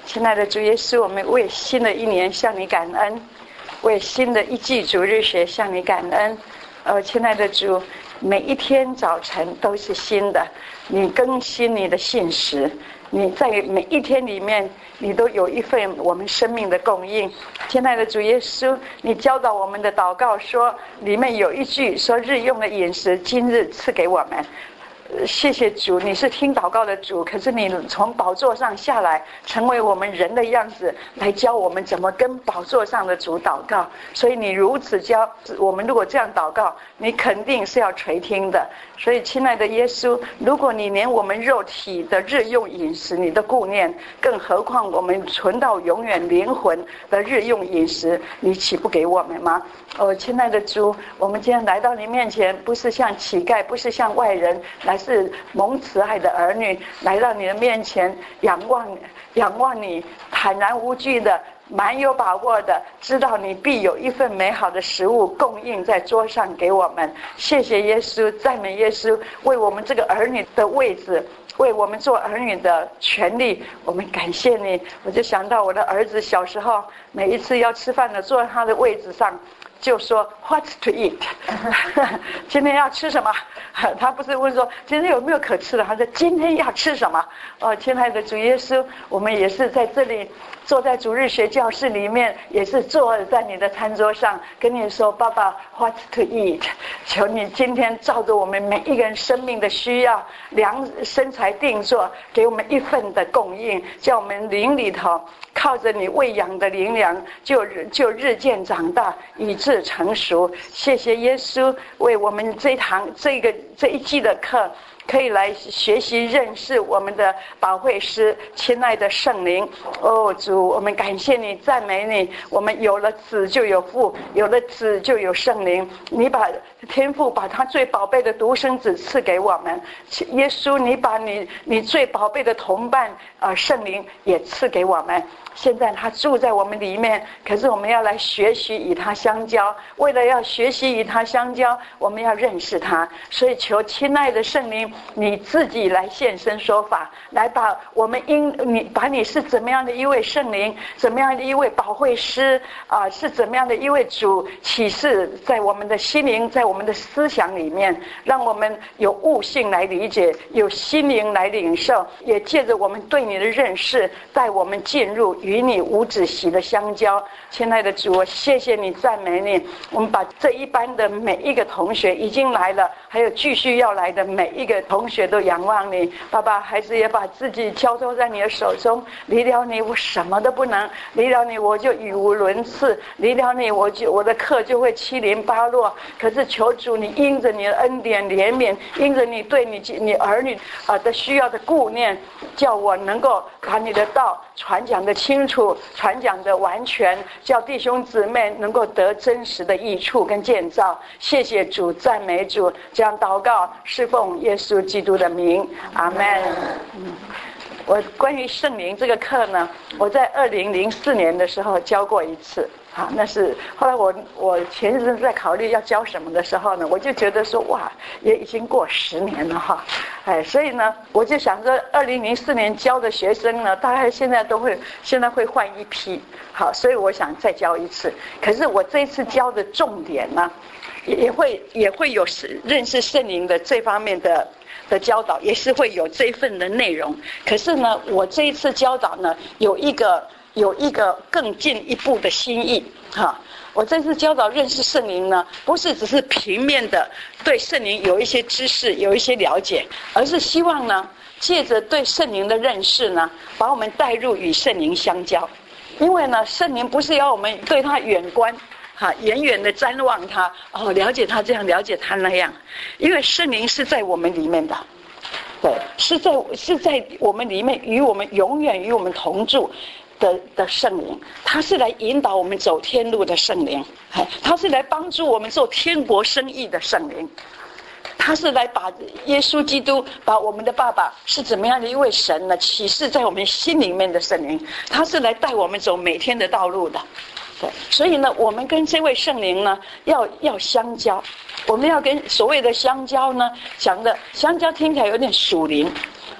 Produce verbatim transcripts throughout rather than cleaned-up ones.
亲爱的主耶稣，我们为新的一年向你感恩，为新的一季主日学向你感恩。呃，亲爱的主，每一天早晨都是新的，你更新你的信实，你在每一天里面你都有一份我们生命的供应。亲爱的主耶稣，你教导我们的祷告说，里面有一句说，日用的饮食今日赐给我们。谢谢主，你是听祷告的主，可是你从宝座上下来，成为我们人的样子，来教我们怎么跟宝座上的主祷告。所以你如此教我们，如果这样祷告，你肯定是要垂听的。所以亲爱的耶稣，如果你连我们肉体的日用饮食你的顾念，更何况我们存到永远灵魂的日用饮食，你岂不给我们吗？哦，亲爱的主，我们今天来到你面前，不是像乞丐，不是像外人，来是蒙慈爱的儿女，来到你的面前，仰望仰望你，坦然无惧的，蛮有把握的，知道你必有一份美好的食物供应在桌上给我们。谢谢耶稣，赞美耶稣，为我们这个儿女的位置，为我们做儿女的权利，我们感谢你。我就想到我的儿子小时候，每一次要吃饭的，坐在他的位置上，就说 What to eat 今天要吃什么？他不是问说今天有没有可吃的，他说今天要吃什么。哦，亲爱的主耶稣，我们也是在这里坐在主日学教室里面，也是坐在你的餐桌上跟你说，爸爸 What to eat， 求你今天照着我们每一个人生命的需要，量身材定做，给我们一份的供应，叫我们灵里头靠着你喂养的灵粮，就就日渐长大，以致成熟。谢谢耶稣，为我们这一堂这个这一季的课，可以来学习认识我们的保惠师，亲爱的圣灵。哦，主，我们感谢你，赞美你。我们有了子就有父，有了子就有圣灵。你把天父把他最宝贝的独生子赐给我们，耶稣，你把你你最宝贝的同伴呃圣灵也赐给我们。现在他住在我们里面，可是我们要来学习与他相交。为了要学习与他相交，我们要认识他。所以求亲爱的圣灵，你自己来现身说法，来把我们因你把你是怎么样的一位圣灵，怎么样的一位保惠师啊、呃，是怎么样的一位主启示在我们的心灵，在我们的思想里面，让我们有悟性来理解，有心灵来领受，也借着我们对你的认识，带我们进入与你无止息的相交。亲爱的主，我谢谢你，赞美你。我们把这一班的每一个同学已经来了，还有继续要来的每一个同学都仰望你。爸爸，孩子也把自己交托在你的手中，离了你我什么都不能，离了你我就语无伦次，离了你我就我的课就会七零八落。可是求主你因着你的恩典怜悯，因着你对你你儿女啊的需要的顾念，叫我能够把你的道传讲的清楚，传讲的完全，叫弟兄姊妹能够得真实的益处跟建造。谢谢主，赞美主，这样祷告是奉耶稣基督的名，阿们。嗯，我关于圣灵这个课呢，我在二零零四年的时候教过一次。好，那是后来我我前日子在考虑要教什么的时候呢，我就觉得说哇，也已经过十年了哈，哎，所以呢，我就想说，二零零四年教的学生呢，大概现在都会现在会换一批，好，所以我想再教一次。可是我这一次教的重点呢，也会也会有认识圣灵的这方面的的教导，也是会有这一份的内容。可是呢，我这一次教导呢，有一个。有一个更进一步的心意哈，我这次教导认识圣灵呢，不是只是平面的对圣灵有一些知识，有一些了解，而是希望呢，借着对圣灵的认识呢，把我们带入与圣灵相交。因为呢，圣灵不是要我们对他远观哈，远远的瞻望他，哦，了解他这样，了解他那样，因为圣灵是在我们里面的。对，是在是在我们里面，与我们永远与我们同住的的圣灵，他是来引导我们走天路的圣灵，他是来帮助我们做天国生意的圣灵，他是来把耶稣基督，把我们的爸爸是怎么样的一位神呢，启示在我们心里面的圣灵，他是来带我们走每天的道路的。对，所以呢，我们跟这位圣灵呢，要要相交。我们要跟所谓的相交呢，讲的相交听起来有点属灵，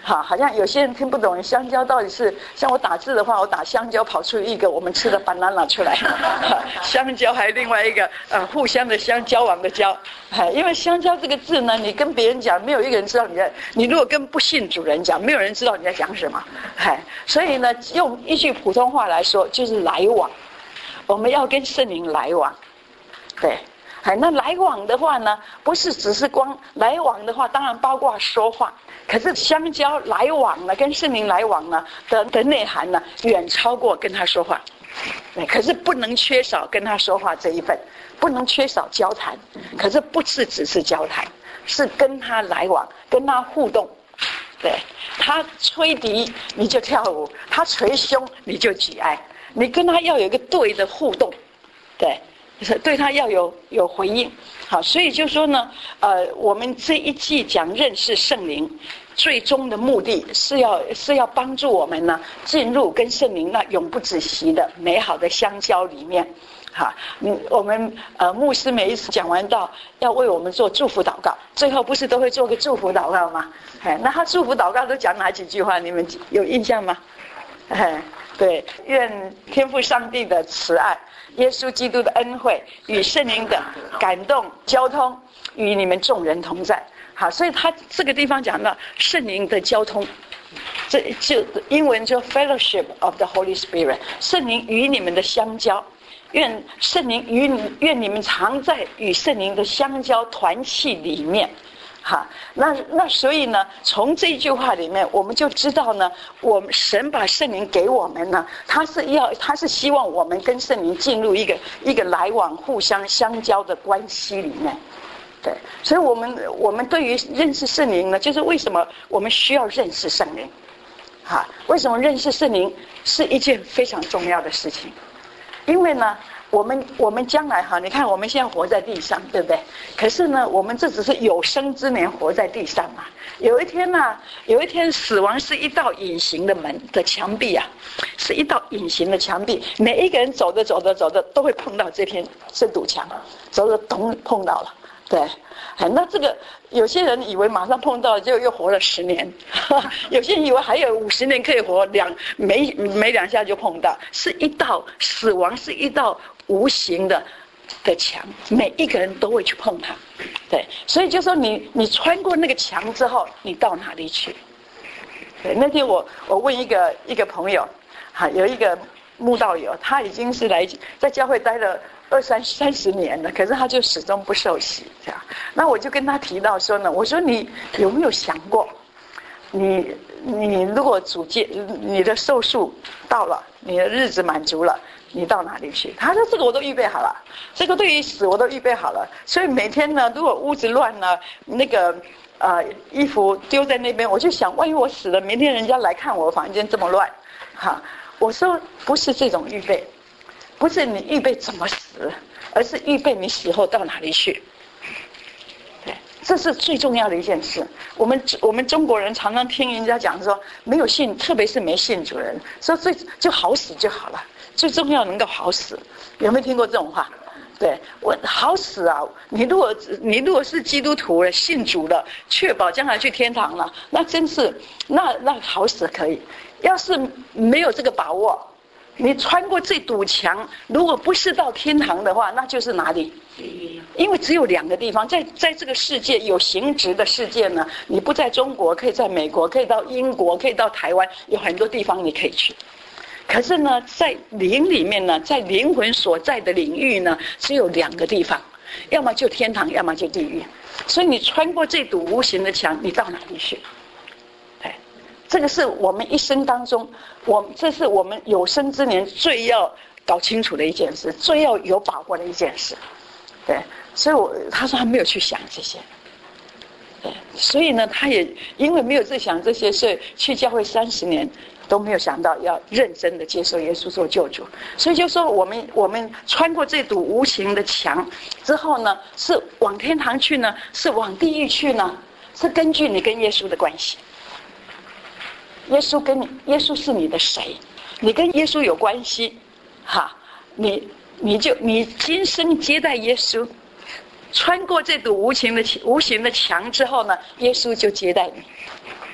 好，好像有些人听不懂香蕉到底是，像我打字的话，我打香蕉跑出一个我们吃的 banana 出来，香蕉还有另外一个呃互相的相交往的交，因为香蕉这个字呢，你跟别人讲，没有一个人知道你在，你如果跟不信主人讲，没有人知道你在讲什么，所以呢，用一句普通话来说，就是来往，我们要跟圣灵来往，对。哎，那来往的话呢，不是只是光来往的话，当然包括说话。可是相交来往呢，跟圣灵来往呢的的内涵呢，远超过跟他说话。可是不能缺少跟他说话这一份，不能缺少交谈。可是不是只是交谈，是跟他来往，跟他互动。对，他吹笛你就跳舞，他捶胸你就举哀，你跟他要有一个对的互动，对。对他要有有回应，好，所以就说呢，呃，我们这一季讲认识圣灵，最终的目的是要是要帮助我们呢进入跟圣灵那永不止息的美好的相交里面，好，嗯，我们呃牧师每一次讲完道要为我们做祝福祷告，最后不是都会做个祝福祷告吗？哎，那他祝福祷告都讲哪几句话？你们有印象吗？哎，对，愿天父上帝的慈爱，耶稣基督的恩惠与圣灵的感动交通与你们众人同在。好，所以他这个地方讲到圣灵的交通，这就英文就 fellowship of the Holy Spirit， 圣灵与你们的相交，愿圣灵与你愿你们常在与圣灵的相交团契里面。好，那那所以呢，从这句话里面，我们就知道呢，我们神把圣灵给我们呢，他是要，他是希望我们跟圣灵进入一个一个来往、互相相交的关系里面。对，所以我们我们对于认识圣灵呢，就是为什么我们需要认识圣灵？哈，为什么认识圣灵是一件非常重要的事情？因为呢。我们我们将来哈，你看我们现在活在地上，对不对？可是呢，我们这只是有生之年活在地上嘛。有一天呢、啊，有一天死亡是一道隐形的门的墙壁啊，是一道隐形的墙壁。每一个人走着走着走着都会碰到这片这堵墙，走着咚碰到了，对。那这个有些人以为马上碰到就又活了十年，有些人以为还有五十年可以活，两没没两下就碰到，是一道死亡是一道无形的的墙，每一个人都会去碰它，对，所以就说你你穿过那个墙之后，你到哪里去？对，那天我我问一个一个朋友，哈，有一个慕道友，他已经是来在教会待了。二三三十年了，可是他就始终不受洗，这样。那我就跟他提到说呢，我说你有没有想过，你你如果主界你的寿数到了，你的日子满足了，你到哪里去？他说这个我都预备好了，这个对于死我都预备好了。所以每天呢，如果屋子乱了，那个呃衣服丢在那边，我就想，万一我死了，明天人家来看我房间这么乱，哈，我说不是这种预备。不是你预备怎么死，而是预备你死后到哪里去。对，这是最重要的一件事。我们我们中国人常常听人家讲说，没有信，特别是没信主人，说最就好死就好了，最重要能够好死。有没有听过这种话？对，我好死啊！你如果你如果是基督徒了，信主了，确保将来去天堂了，那真是那那好死可以。要是没有这个把握。你穿过这堵墙，如果不是到天堂的话，那就是哪里？因为只有两个地方，在在这个世界有形质的世界呢，你不在中国，可以在美国，可以到英国，可以到台湾，有很多地方你可以去。可是呢，在灵里面呢，在灵魂所在的领域呢，只有两个地方，要么就天堂，要么就地狱。所以你穿过这堵无形的墙，你到哪里去？这个是我们一生当中，我这是我们有生之年最要搞清楚的一件事，最要有把握的一件事。对，所以我他说他没有去想这些，对，所以呢，他也因为没有在想这些，所以去教会三十年都没有想到要认真的接受耶稣做救主。所以就说我们我们穿过这堵无形的墙之后呢，是往天堂去呢，是往地狱去呢，是根据你跟耶稣的关系。耶稣跟你，耶稣是你的谁？你跟耶稣有关系，哈，你你就你今生接待耶稣，穿过这堵无形的无形的墙之后呢，耶稣就接待你。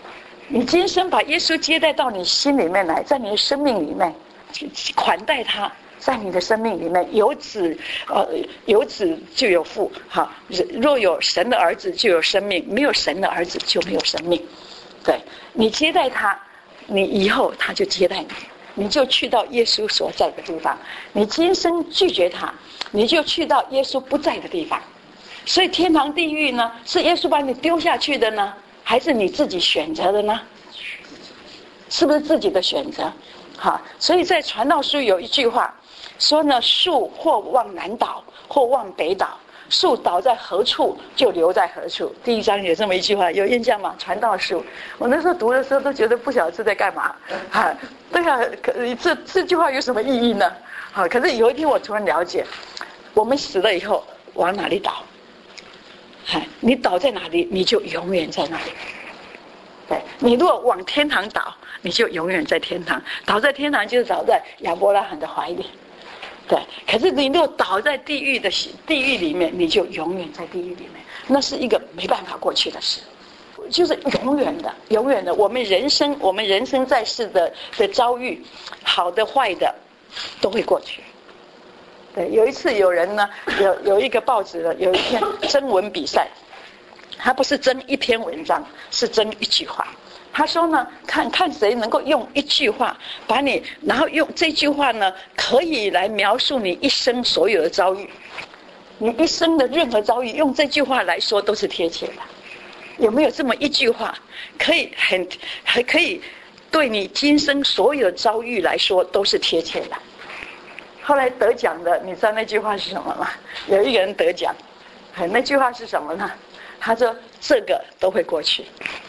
你今生把耶稣接待到你心里面来，在你的生命里面款待他，在你的生命里面有子，呃，有子就有父。好，若有神的儿子就有生命，没有神的儿子就没有生命。对，你接待他，你以后他就接待你，你就去到耶稣所在的地方。你今生拒绝他，你就去到耶稣不在的地方。所以天堂地狱呢，是耶稣把你丢下去的呢，还是你自己选择的呢？是不是自己的选择？好，所以在传道书有一句话说呢，树或往南倒，或往北倒，树倒在何处就留在何处。第一章有这么一句话，有印象吗？传道书，我那时候读的时候都觉得不晓得是在干嘛。啊，对啊，可这这句话有什么意义呢？啊，可是有一天我突然了解，我们死了以后往哪里倒？你倒在哪里，你就永远在哪里。对，你如果往天堂倒，你就永远在天堂。倒在天堂就是倒在亚伯拉罕的怀里。对，可是你如果倒在地狱的地狱里面，你就永远在地狱里面。那是一个没办法过去的事，就是永远的，永远的。我们人生，我们人生在世的的遭遇，好的坏的，都会过去。对，有一次有人呢，有有一个报纸呢，有一篇征文比赛，他不是征一篇文章，是征一句话。他说呢，看看谁能够用一句话把你，然后用这句话呢，可以来描述你一生所有的遭遇，你一生的任何遭遇，用这句话来说都是贴切的。有没有这么一句话，可以很还可以对你今生所有的遭遇来说都是贴切的？后来得奖的，你知道那句话是什么吗？有一个人得奖，那句话是什么呢？他说：“这个都会过去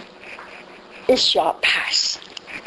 ，It shall pass。”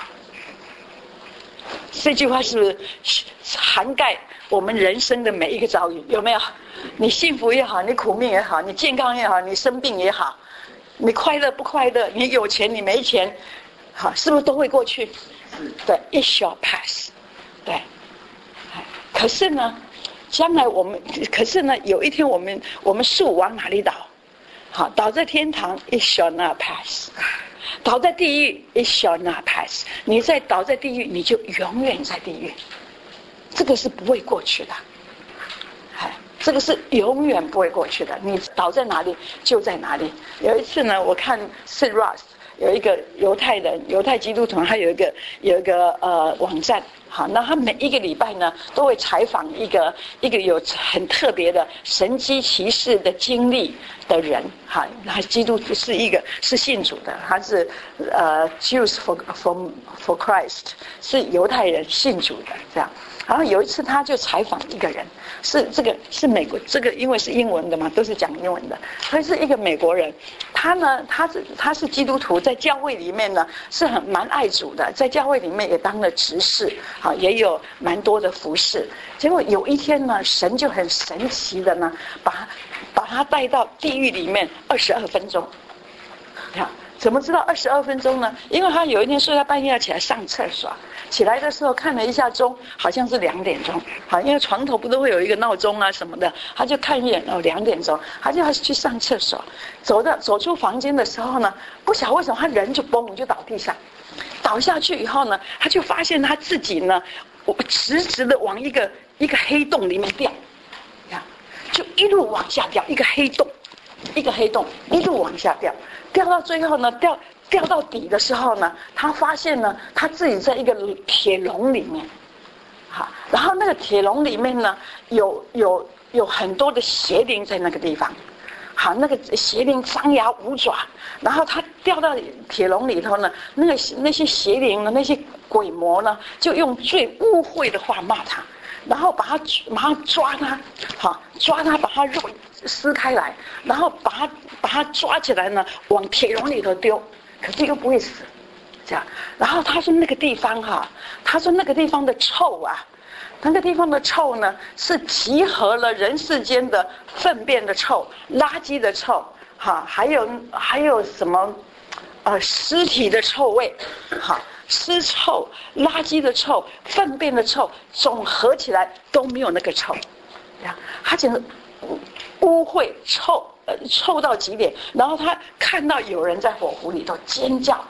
这句话是不是涵盖我们人生的每一个遭遇？有没有？你幸福也好，你苦命也好，你健康也好，你生病也好，你快乐不快乐，你有钱你没钱，好，是不是都会过去？对 ，It shall pass。对。可是呢，将来我们，可是呢，有一天我们，我们树往哪里倒？好，倒在天堂 ，it shall not pass； 倒在地狱 ，it shall not pass。你再倒在地狱，你就永远在地狱，这个是不会过去的。哎，这个是永远不会过去的。你倒在哪里就在哪里。有一次呢，我看 Sid Roth 有一个犹太人，犹太基督徒，他有一个有一个呃网站。好，那他每一个礼拜呢，都会采访一个一个有很特别的神迹奇事的经历的人。哈，他基督徒是一个是信主的，他是呃 Jews for for for Christ， 是犹太人信主的这样。然后有一次他就采访一个人，是这个是美国，这个因为是英文的嘛，都是讲英文的，所以是一个美国人。他呢，他是他是基督徒，在教会里面呢是很蛮爱主的，在教会里面也当了执事，啊，也有蛮多的服事。结果有一天呢，神就很神奇的呢，把把他带到地狱里面二十二分钟。啊，怎么知道二十二分钟呢？因为他有一天睡到半夜要起来上厕所，起来的时候看了一下钟，好像是两点钟。好，因为床头不都会有一个闹钟啊什么的，他就看一眼哦，两点钟，他就要去上厕所。走到走出房间的时候呢，不晓得为什么他人就嘣就倒地上，倒下去以后呢，他就发现他自己呢，直直的往一个一个黑洞里面掉，就一路往下掉，一个黑洞，一个黑洞一路往下掉。掉到最后呢，掉掉到底的时候呢，他发现呢，他自己在一个铁笼里面，好，然后那个铁笼里面呢，有有有很多的邪灵在那个地方，好，那个邪灵张牙舞爪，然后他掉到铁笼里头呢，那个那些邪灵呢，那些鬼魔呢，就用最污秽的话骂他，然后把他马上抓他，好，抓他把他肉撕开来，然后把他把他抓起来呢，往铁笼里头丢，可是又不会死，这样。然后他说那个地方哈、啊，他说那个地方的臭啊，那个地方的臭呢，是集合了人世间的粪便的臭、垃圾的臭，哈，还有还有什么，呃，尸体的臭味，哈。尸臭、垃圾的臭、粪便的臭，总合起来都没有那个臭，他简直污秽臭，呃，臭到极点。然后他看到有人在火湖里头尖叫，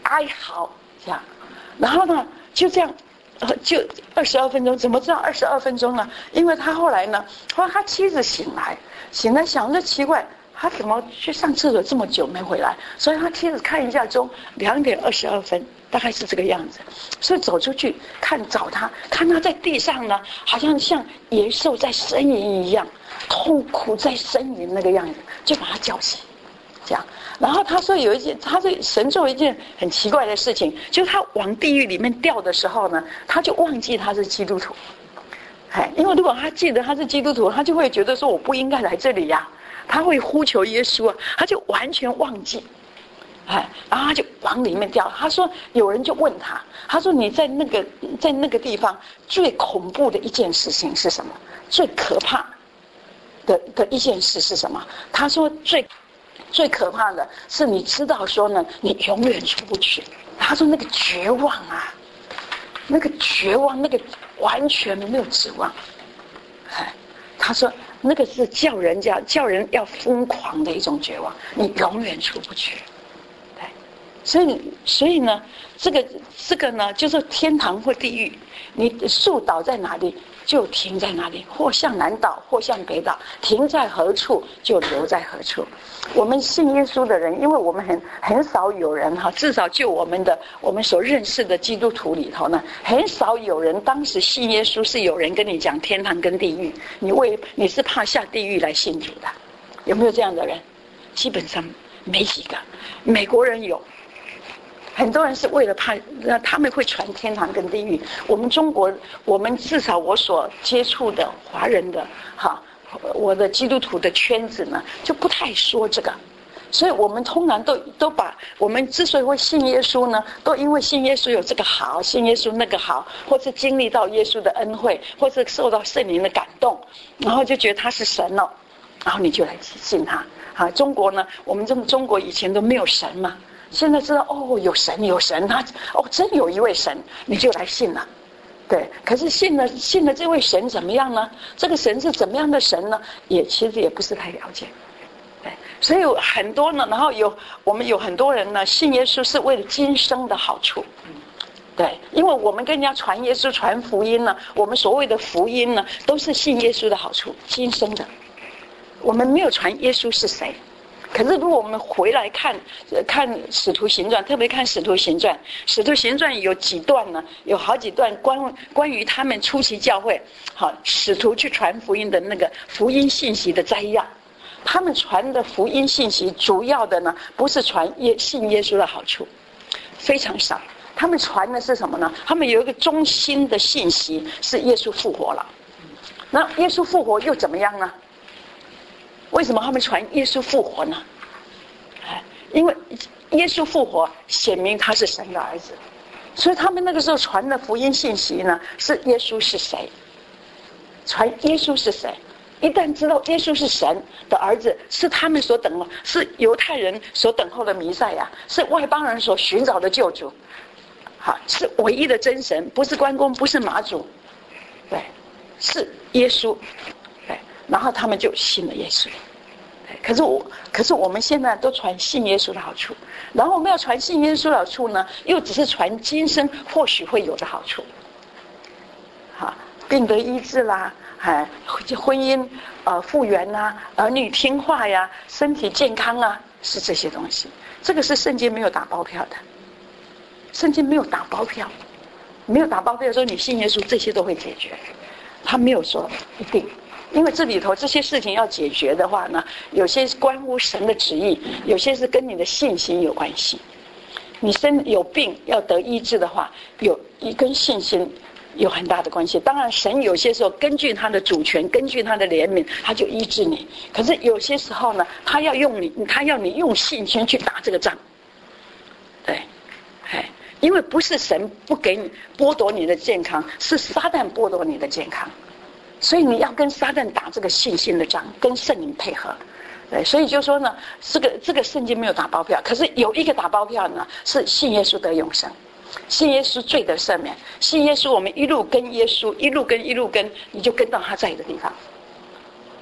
哀嚎这样，然后呢就这样。呃，就二十二分钟，怎么知道二十二分钟呢？因为他后来呢，后来他妻子醒来，醒来想着奇怪，他怎么去上厕所这么久没回来？所以他妻子看一下钟，两点二十二分，大概是这个样子。所以走出去看找他，看他在地上呢，好像像野兽在呻吟一样，痛苦在呻吟那个样子，就把他叫醒。这样，然后他说有一件，他说神做一件很奇怪的事情，就是他往地狱里面掉的时候呢，他就忘记他是基督徒。哎，因为如果他记得他是基督徒，他就会觉得说我不应该来这里呀、啊，他会呼求耶稣啊，他就完全忘记。哎，然后他就往里面掉。他说有人就问他，他说你在那个在那个地方最恐怖的一件事情是什么？最可怕的的一件事是什么？他说最。最可怕的是，你知道说呢，你永远出不去。他说那个绝望啊，那个绝望，那个完全没有指望。哎，他说那个是叫人家叫人要疯狂的一种绝望，你永远出不去。对，所以所以呢，这个这个呢，就是天堂或地狱，你树倒在哪里就停在哪里，或向南倒，或向北倒，停在何处就留在何处。我们信耶稣的人，因为我们很很少有人哈，至少就我们的我们所认识的基督徒里头呢，很少有人当时信耶稣是有人跟你讲天堂跟地狱，你为你是怕下地狱来信主的，有没有这样的人？基本上没几个。美国人有。很多人是为了怕，那他们会传天堂跟地狱。我们中国，我们至少我所接触的华人的哈，我的基督徒的圈子呢，就不太说这个。所以我们通常都都把我们之所以会信耶稣呢，都因为信耶稣有这个好，信耶稣那个好，或是经历到耶稣的恩惠，或是受到圣灵的感动，然后就觉得他是神了，然后你就来信他。啊，中国呢，我们这么中国以前都没有神嘛。现在知道哦，有神有神，他哦真有一位神，你就来信了，对。可是信了信了这位神怎么样呢？这个神是怎么样的神呢？也其实也不是太了解，对。所以有很多呢，然后有我们有很多人呢，信耶稣是为了今生的好处，对。因为我们跟人家传耶稣传福音呢，我们所谓的福音呢，都是信耶稣的好处，今生的。我们没有传耶稣是谁。可是如果我们回来看看《使徒行传》，特别看《使徒行传》，《使徒行传》有几段呢？有好几段关关于他们初期教会，好使徒去传福音的那个福音信息的摘要。他们传的福音信息，主要的呢不是传耶信耶稣的好处，非常少。他们传的是什么呢？他们有一个中心的信息是耶稣复活了。那耶稣复活又怎么样呢？为什么他们传耶稣复活呢？因为耶稣复活显明他是神的儿子，所以他们那个时候传的福音信息呢，是耶稣是谁，传耶稣是谁。一旦知道耶稣是神的儿子，是他们所等候，是犹太人所等候的弥赛亚，是外邦人所寻找的救主，好，是唯一的真神，不是关公，不是马祖，对，是耶稣。然后他们就信了耶稣，可是我，可是我们现在都传信耶稣的好处，然后我们要传信耶稣的好处呢，又只是传今生或许会有的好处，好，病得医治啦，哎，婚姻呃复原啦，儿女听话呀，身体健康啊，是这些东西。这个是圣经没有打包票的，圣经没有打包票，没有打包票说你信耶稣这些都会解决，他没有说一定。因为这里头这些事情要解决的话呢，有些是关乎神的旨意，有些是跟你的信心有关系。你身有病要得医治的话，有一跟信心有很大的关系。当然神有些时候根据他的主权，根据他的怜悯，他就医治你。可是有些时候呢，他要用你，他要你用信心去打这个仗。对，哎，因为不是神不给你剥夺你的健康，是撒旦剥夺你的健康。所以你要跟撒旦打这个信心的仗，跟圣灵配合。对，所以就说呢，这个这个圣经没有打包票，可是有一个打包票呢，是信耶稣得永生，信耶稣罪得赦免，信耶稣我们一路跟耶稣，一路跟一路跟，你就跟到他在的地方。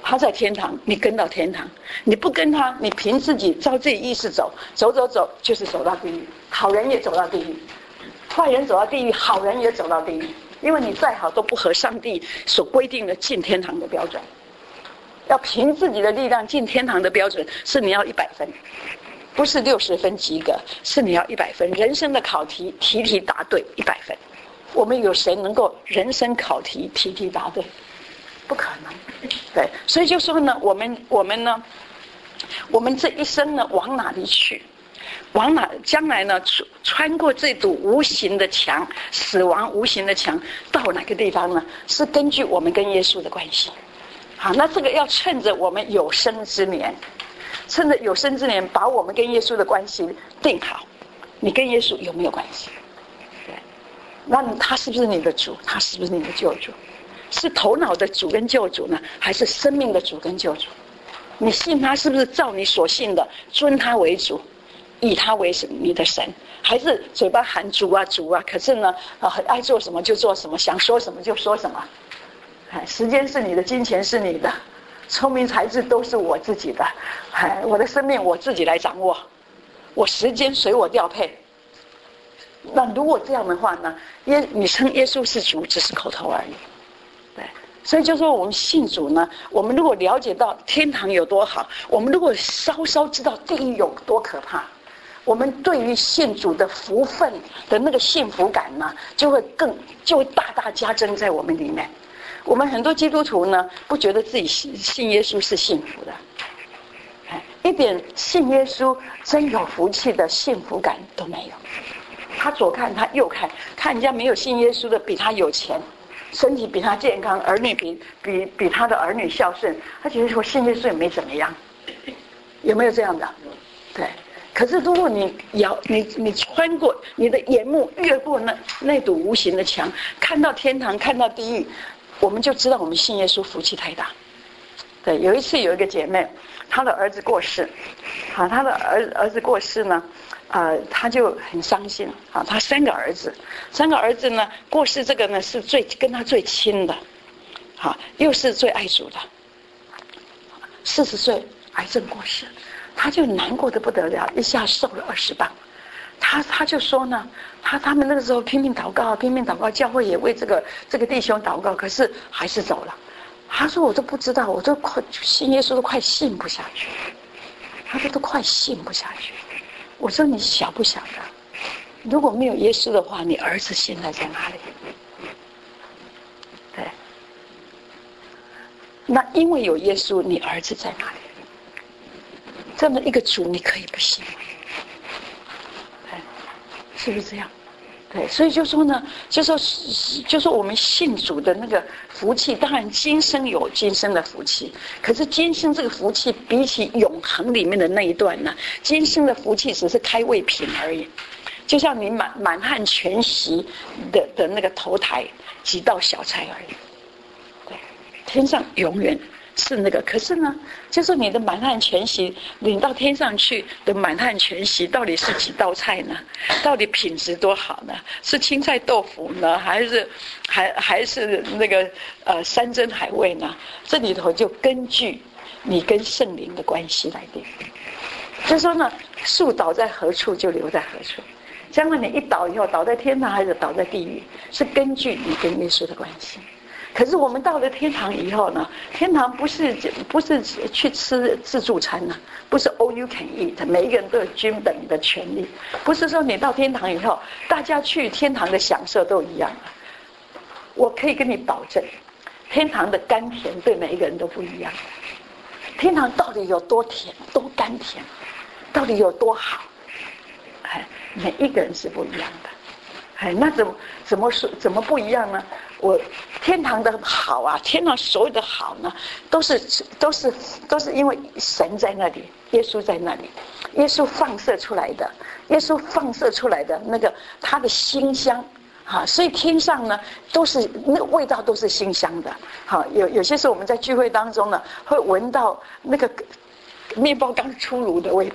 他在天堂，你跟到天堂；你不跟他，你凭自己照自己意识走，走走走，就是走到地狱。好人也走到地狱，坏人走到地狱，好人也走到地狱。因为你再好都不合上帝所规定的进天堂的标准。要凭自己的力量进天堂的标准是你要一百分，不是六十分及格，是你要一百分。人生的考题题题答对一百分，我们有谁能够人生考题题题答对？不可能。对，所以就说呢，我们我们呢，我们这一生呢，往哪里去？往哪？将来呢？穿过这堵无形的墙，死亡无形的墙，到哪个地方呢？是根据我们跟耶稣的关系。好，那这个要趁着我们有生之年，趁着有生之年，把我们跟耶稣的关系定好。你跟耶稣有没有关系？对，那他是不是你的主？他是不是你的救主？是头脑的主跟救主呢，还是生命的主跟救主？你信他是不是照你所信的，尊他为主，以他为你的神？还是嘴巴喊主啊主啊，可是呢，啊，很爱做什么就做什么，想说什么就说什么？时间是你的，金钱是你的，聪明才智都是我自己的，哎，我的生命我自己来掌握，我时间随我调配。那如果这样的话呢，耶，你称耶稣是主只是口头而已。对，所以就说我们信主呢，我们如果了解到天堂有多好，我们如果稍稍知道地狱有多可怕，我们对于信主的福分的那个幸福感呢，就会更就会大大加增在我们里面。我们很多基督徒呢，不觉得自己信耶稣是幸福的，一点信耶稣真有福气的幸福感都没有。他左看他右看，看人家没有信耶稣的比他有钱，身体比他健康，儿女比比比他的儿女孝顺，他觉得说信耶稣也没怎么样，有没有这样的？对。可是如果你摇你你穿过你的眼目，越过那那堵无形的墙，看到天堂，看到地狱，我们就知道我们信耶稣福气太大。对，有一次有一个姐妹，她的儿子过世，啊，她的儿儿子过世呢，呃，她就很伤心啊。她三个儿子，三个儿子呢过世，这个呢是最跟她最亲的，好，又是最爱主的。四十岁癌症过世，她就难过的不得了，一下瘦了二十磅。他他就说呢，他他们那个时候拼命祷告，拼命祷告，教会也为这个这个弟兄祷告，可是还是走了。他说我都不知道，我都快信耶稣都快信不下去。他说都快信不下去。我说你晓不晓得，如果没有耶稣的话，你儿子现在在哪里？对，那因为有耶稣，你儿子在哪里？这么一个主，你可以不信吗？是不是这样？对，所以就说呢，就说就说我们信主的那个福气，当然今生有今生的福气，可是今生这个福气比起永恒里面的那一段呢，今生的福气只是开胃品而已，就像你满满汉全席的的那个头台几道小菜而已。对，天上永远是那个，可是呢，就是你的满汉全席领到天上去的满汉全席到底是几道菜呢？到底品质多好呢？是青菜豆腐呢，还是还还是那个呃山珍海味呢？这里头就根据你跟圣灵的关系来定。就说呢，树倒在何处就留在何处，将来你一倒以后，倒在天堂还是倒在地狱，是根据你跟耶稣的关系。可是我们到了天堂以后呢，天堂不是不是去吃自助餐呢、啊，不是 all you can eat， 每一个人都有均等的权利，不是说你到天堂以后，大家去天堂的享受都一样啊。我可以跟你保证，天堂的甘甜对每一个人都不一样。天堂到底有多甜，多甘甜，到底有多好？哎，每一个人是不一样的。哎，那怎么怎么说怎么不一样呢？我天堂的好啊，天堂所有的好呢，都是都是都是因为神在那里，耶稣在那里，耶稣放射出来的，耶稣放射出来的那个他的馨香啊，所以天上呢都是那个味道都是馨香的。好，有有些时候我们在聚会当中呢，会闻到那个面包刚出炉的味道。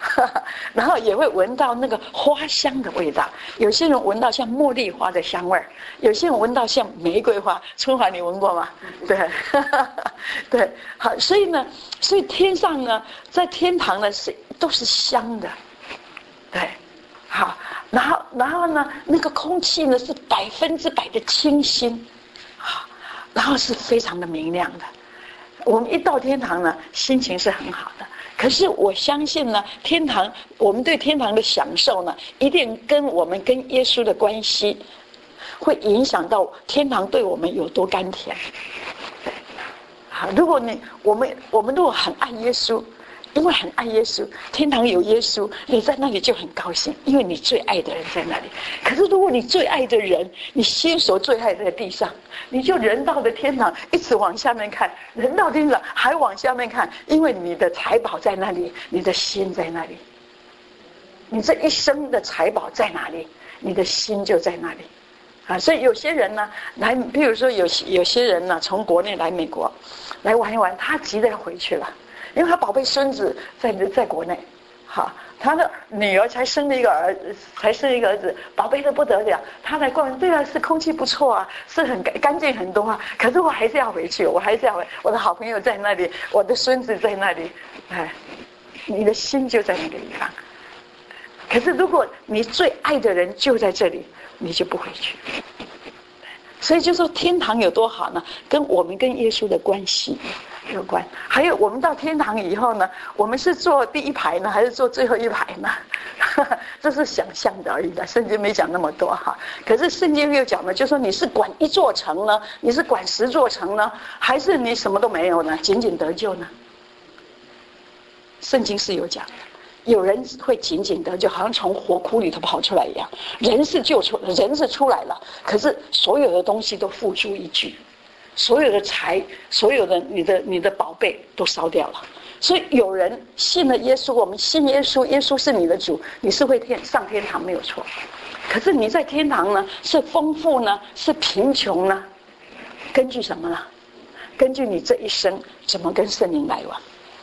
然后也会闻到那个花香的味道。有些人闻到像茉莉花的香味儿，有些人闻到像玫瑰花。春华，你闻过吗？对，对，好，所以呢，所以天上呢，在天堂呢是都是香的，对，好，然后然后呢，那个空气呢是百分之百的清新，好，然后是非常的明亮的。我们一到天堂呢，心情是很好的。可是我相信呢，天堂，我们对天堂的享受呢，一定跟我们跟耶稣的关系，会影响到天堂对我们有多甘甜。好，如果你我们我们如果很爱耶稣，因为很爱耶稣，天堂有耶稣，你在那里就很高兴，因为你最爱的人在那里。可是如果你最爱的人，你心所最爱在地上，你就人到的天堂一直往下面看，人到天堂还往下面看，因为你的财宝在那里，你的心在那里，你这一生的财宝在哪里，你的心就在那里啊。所以有些人呢，来，比如说有有些人呢，从国内来美国来玩一玩，他急着要回去了。因为他宝贝孙子在在国内，好，他的女儿才生了一个儿子，才生一个儿子，宝贝的不得了。他来逛，对啊，是空气不错啊，是很干净很多啊。可是我还是要回去，我还是要回，我的好朋友在那里，我的孙子在那里，哎，你的心就在那个地方。可是如果你最爱的人就在这里，你就不回去。所以就说天堂有多好呢？跟我们跟耶稣的关系有关。还有我们到天堂以后呢，我们是坐第一排呢，还是坐最后一排呢？这是想象的而已的，圣经没讲那么多哈。可是圣经又讲了，就说你是管一座城呢，你是管十座城呢，还是你什么都没有呢，仅仅得救呢？圣经是有讲的。有人会仅仅得救，好像从火窟里头跑出来一样。人是救出，人是出来了，可是所有的东西都付诸一炬，所有的财，所有的你的你的宝贝都烧掉了。所以有人信了耶稣，我们信耶稣，耶稣是你的主，你是会天上天堂没有错。可是你在天堂呢，是丰富呢，是贫穷呢？根据什么呢？根据你这一生怎么跟圣灵来往。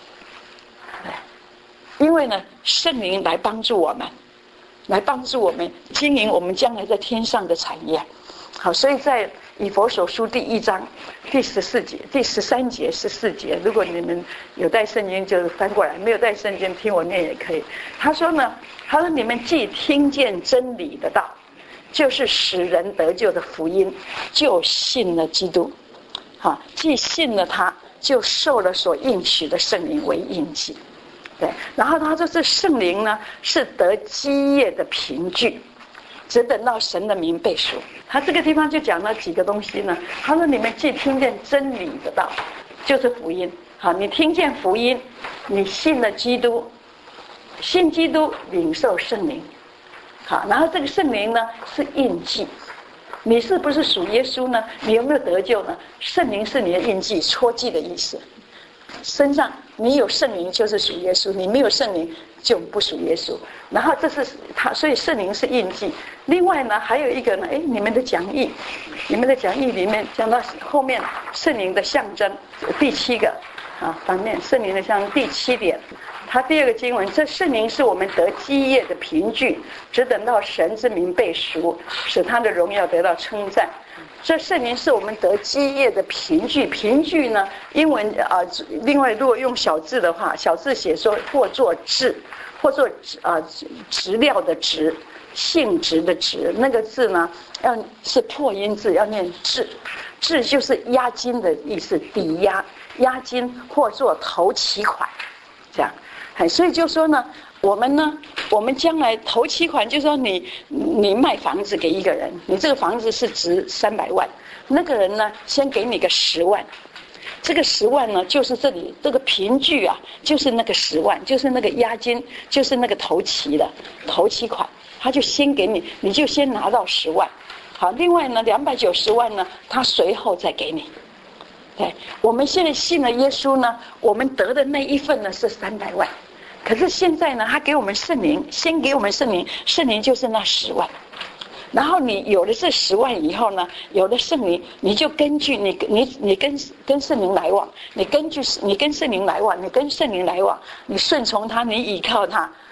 因为呢，圣灵来帮助我们，来帮助我们经营我们将来在天上的产业。好，所以在以弗所书第一章第十四节、第十三节、十四节，如果你们有带圣经就翻过来，没有带圣经听我念也可以。他说呢，他说你们既听见真理的道，就是使人得救的福音，就信了基督。好，既信了他，就受了所应许的圣灵为印记。对，然后他说这圣灵呢是得基业的凭据，只等到神的名被赎。他这个地方就讲了几个东西呢？他说你们既听见真理的道，就是福音。好，你听见福音，你信了基督，信基督领受圣灵。好，然后这个圣灵呢是印记。你是不是属耶稣呢？你有没有得救呢？圣灵是你的印记，戳记的意思。身上你有圣灵就是属耶稣，你没有圣灵就不属耶稣。然后这是他，所以圣灵是印记。另外呢，还有一个呢，哎，你们的讲义，你们的讲义里面讲到后面圣灵的象征，第七个啊方面，圣灵的象征第七点，他第二个经文，这圣灵是我们得基业的凭据，只等到神之名被赎，使他的荣耀得到称赞。这圣灵是我们得基业的凭据，凭据呢，英文啊、呃，另外如果用小字的话，小字写说或作质，或作啊、呃、质料的质，性质的质，那个字呢要是破音字，要念质，质就是押金的意思，抵押押金或作头期款，这样，哎，所以就说呢。我们呢？我们将来头期款，就是说你你卖房子给一个人，你这个房子是值三百万，那个人呢先给你个十万，这个十万呢就是这里这个凭据啊，就是那个十万，就是那个押金，就是那个头期的头期款，他就先给你，你就先拿到十万。好，另外呢两百九十万呢，他随后再给你。对，我们现在信了耶稣呢，我们得的那一份呢是三百万。可是现在呢，他给我们圣灵，先给我们圣灵，圣灵就是那十万。然后你有了这十万以后呢，有了圣灵，你就根据你你你跟跟圣灵来往，你根据你跟圣灵来往，你跟圣灵来往，你顺从他，你倚靠他，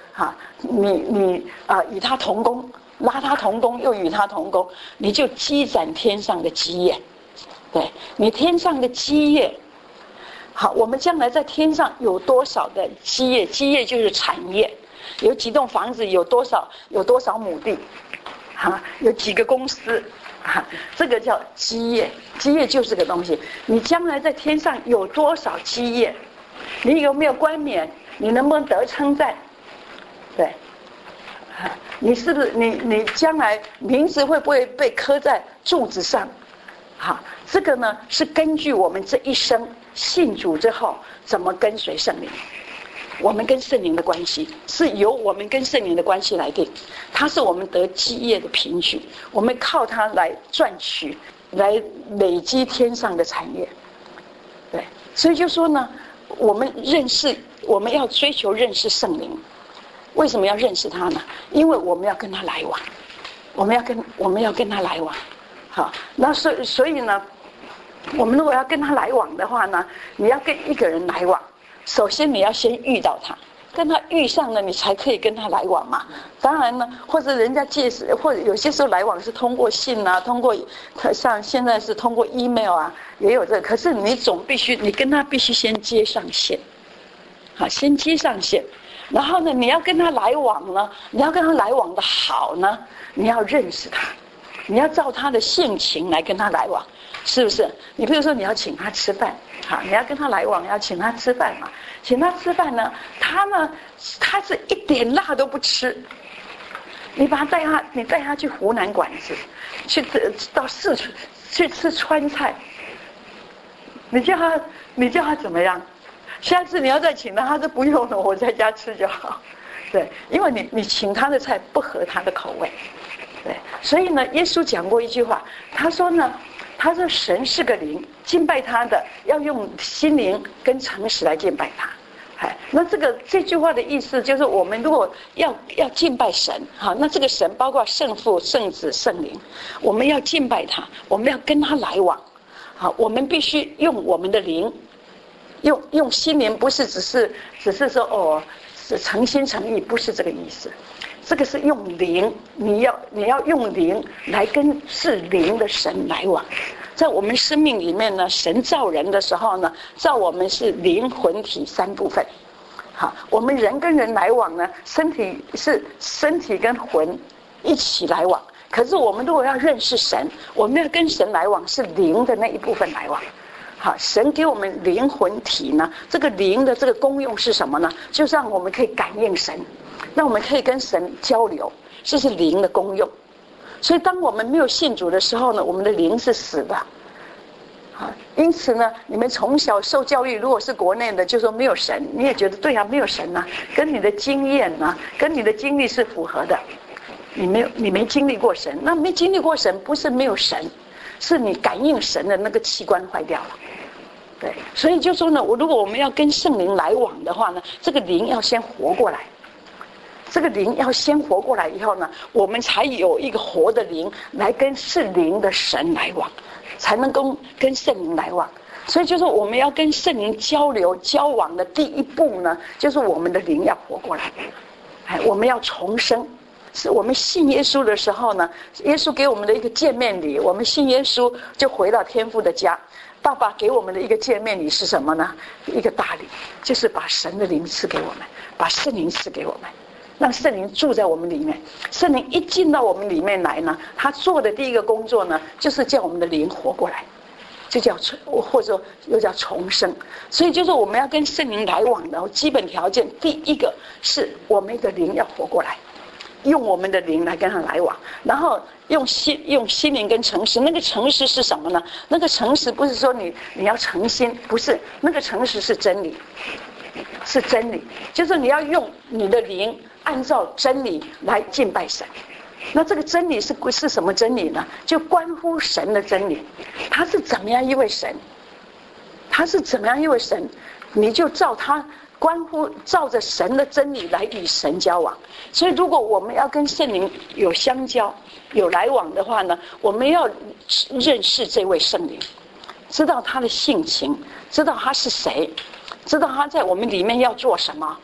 哈，你你啊、呃、与他同工，拉他同工，又与他同工，你就积攒天上的基业。对，你天上的基业，好，我们将来在天上有多少的基业？基业就是产业，有几栋房子，有多少有多少亩地，哈，有几个公司。啊，这个叫基业，基业就是个东西。你将来在天上有多少基业？你有没有冠冕？你能不能得称赞？对，啊，你是不是你你将来名字会不会被刻在柱子上？好，这个呢是根据我们这一生信主之后怎么跟随圣灵。我们跟圣灵的关系是由我们跟圣灵的关系来定，它是我们得基业的凭据，我们靠它来赚取，来累积天上的产业。对，所以就说呢，我们认识，我们要追求认识圣灵。为什么要认识他呢？因为我们要跟他来往，我们要跟我们要跟他来往。好，那所以所以呢，我们如果要跟他来往的话呢，你要跟一个人来往。首先你要先遇到他，跟他遇上了，你才可以跟他来往嘛。当然呢，或者人家介绍，或者有些时候来往是通过信啊，通过像现在是通过 email 啊，也有这个。可是你总必须，你跟他必须先接上线，好，先接上线。然后呢，你要跟他来往呢，你要跟他来往的好呢，你要认识他，你要照他的性情来跟他来往。是不是？你比如说你要请他吃饭，好，你要跟他来往，要请他吃饭嘛。请他吃饭呢，他呢，他是一点辣都不吃。你把他带他，你带他去湖南馆子，去到四川去吃川菜。你叫他，你叫他怎么样？下次你要再请他，他说不用了，我在家吃就好。对，因为你你请他的菜不合他的口味。对，所以呢，耶稣讲过一句话，他说呢。他说神是个灵，敬拜他的要用心灵跟诚实来敬拜他。哎，那这个这句话的意思就是，我们如果要要敬拜神，好，那这个神包括圣父、圣子、圣灵，我们要敬拜他，我们要跟他来往。好，我们必须用我们的灵，用用心灵，不是只是只是说哦，是诚心诚意，不是这个意思。这个是用灵，你要你要用灵来跟是灵的神来往。在我们生命里面呢，神造人的时候呢，造我们是灵魂体三部分。好，我们人跟人来往呢，身体是身体跟魂一起来往。可是我们如果要认识神，我们要跟神来往，是灵的那一部分来往。好，神给我们灵魂体呢，这个灵的这个功用是什么呢？就让我们可以感应神。那我们可以跟神交流，这是灵的功用。所以当我们没有信主的时候呢，我们的灵是死的。啊，因此呢，你们从小受教育，如果是国内的，就说没有神，你也觉得对啊，没有神啊，跟你的经验啊，跟你的经历是符合的。你没有，你没经历过神，那没经历过神，不是没有神，是你感应神的那个器官坏掉了。对，所以就说呢，我如果我们要跟圣灵来往的话呢，这个灵要先活过来。这个灵要先活过来以后呢，我们才有一个活的灵来跟是灵的神来往，才能跟跟圣灵来往。所以就是我们要跟圣灵交流交往的第一步呢，就是我们的灵要活过来。哎，我们要重生。是我们信耶稣的时候呢，耶稣给我们的一个见面礼，我们信耶稣就回到天父的家。爸爸给我们的一个见面礼是什么呢？一个大礼，就是把神的灵赐给我们，把圣灵赐给我们。让圣灵住在我们里面，圣灵一进到我们里面来呢，他做的第一个工作呢，就是叫我们的灵活过来，就叫或者又叫重生。所以就是我们要跟圣灵来往的基本条件，第一个是我们的灵要活过来，用我们的灵来跟他来往，然后用心用心灵跟诚实。那个诚实是什么呢？那个诚实不是说你你要诚心，不是，那个诚实是真理，是真理，就是你要用你的灵按照真理来敬拜神。那这个真理是是什么真理呢？就关乎神的真理。他是怎么样一位神？他是怎么样一位神？你就照他关乎照着神的真理来与神交往。所以如果我们要跟圣灵有相交有来往的话呢，我们要认识这位圣灵，知道他的性情，知道他是谁，知道他在我们里面要做什么，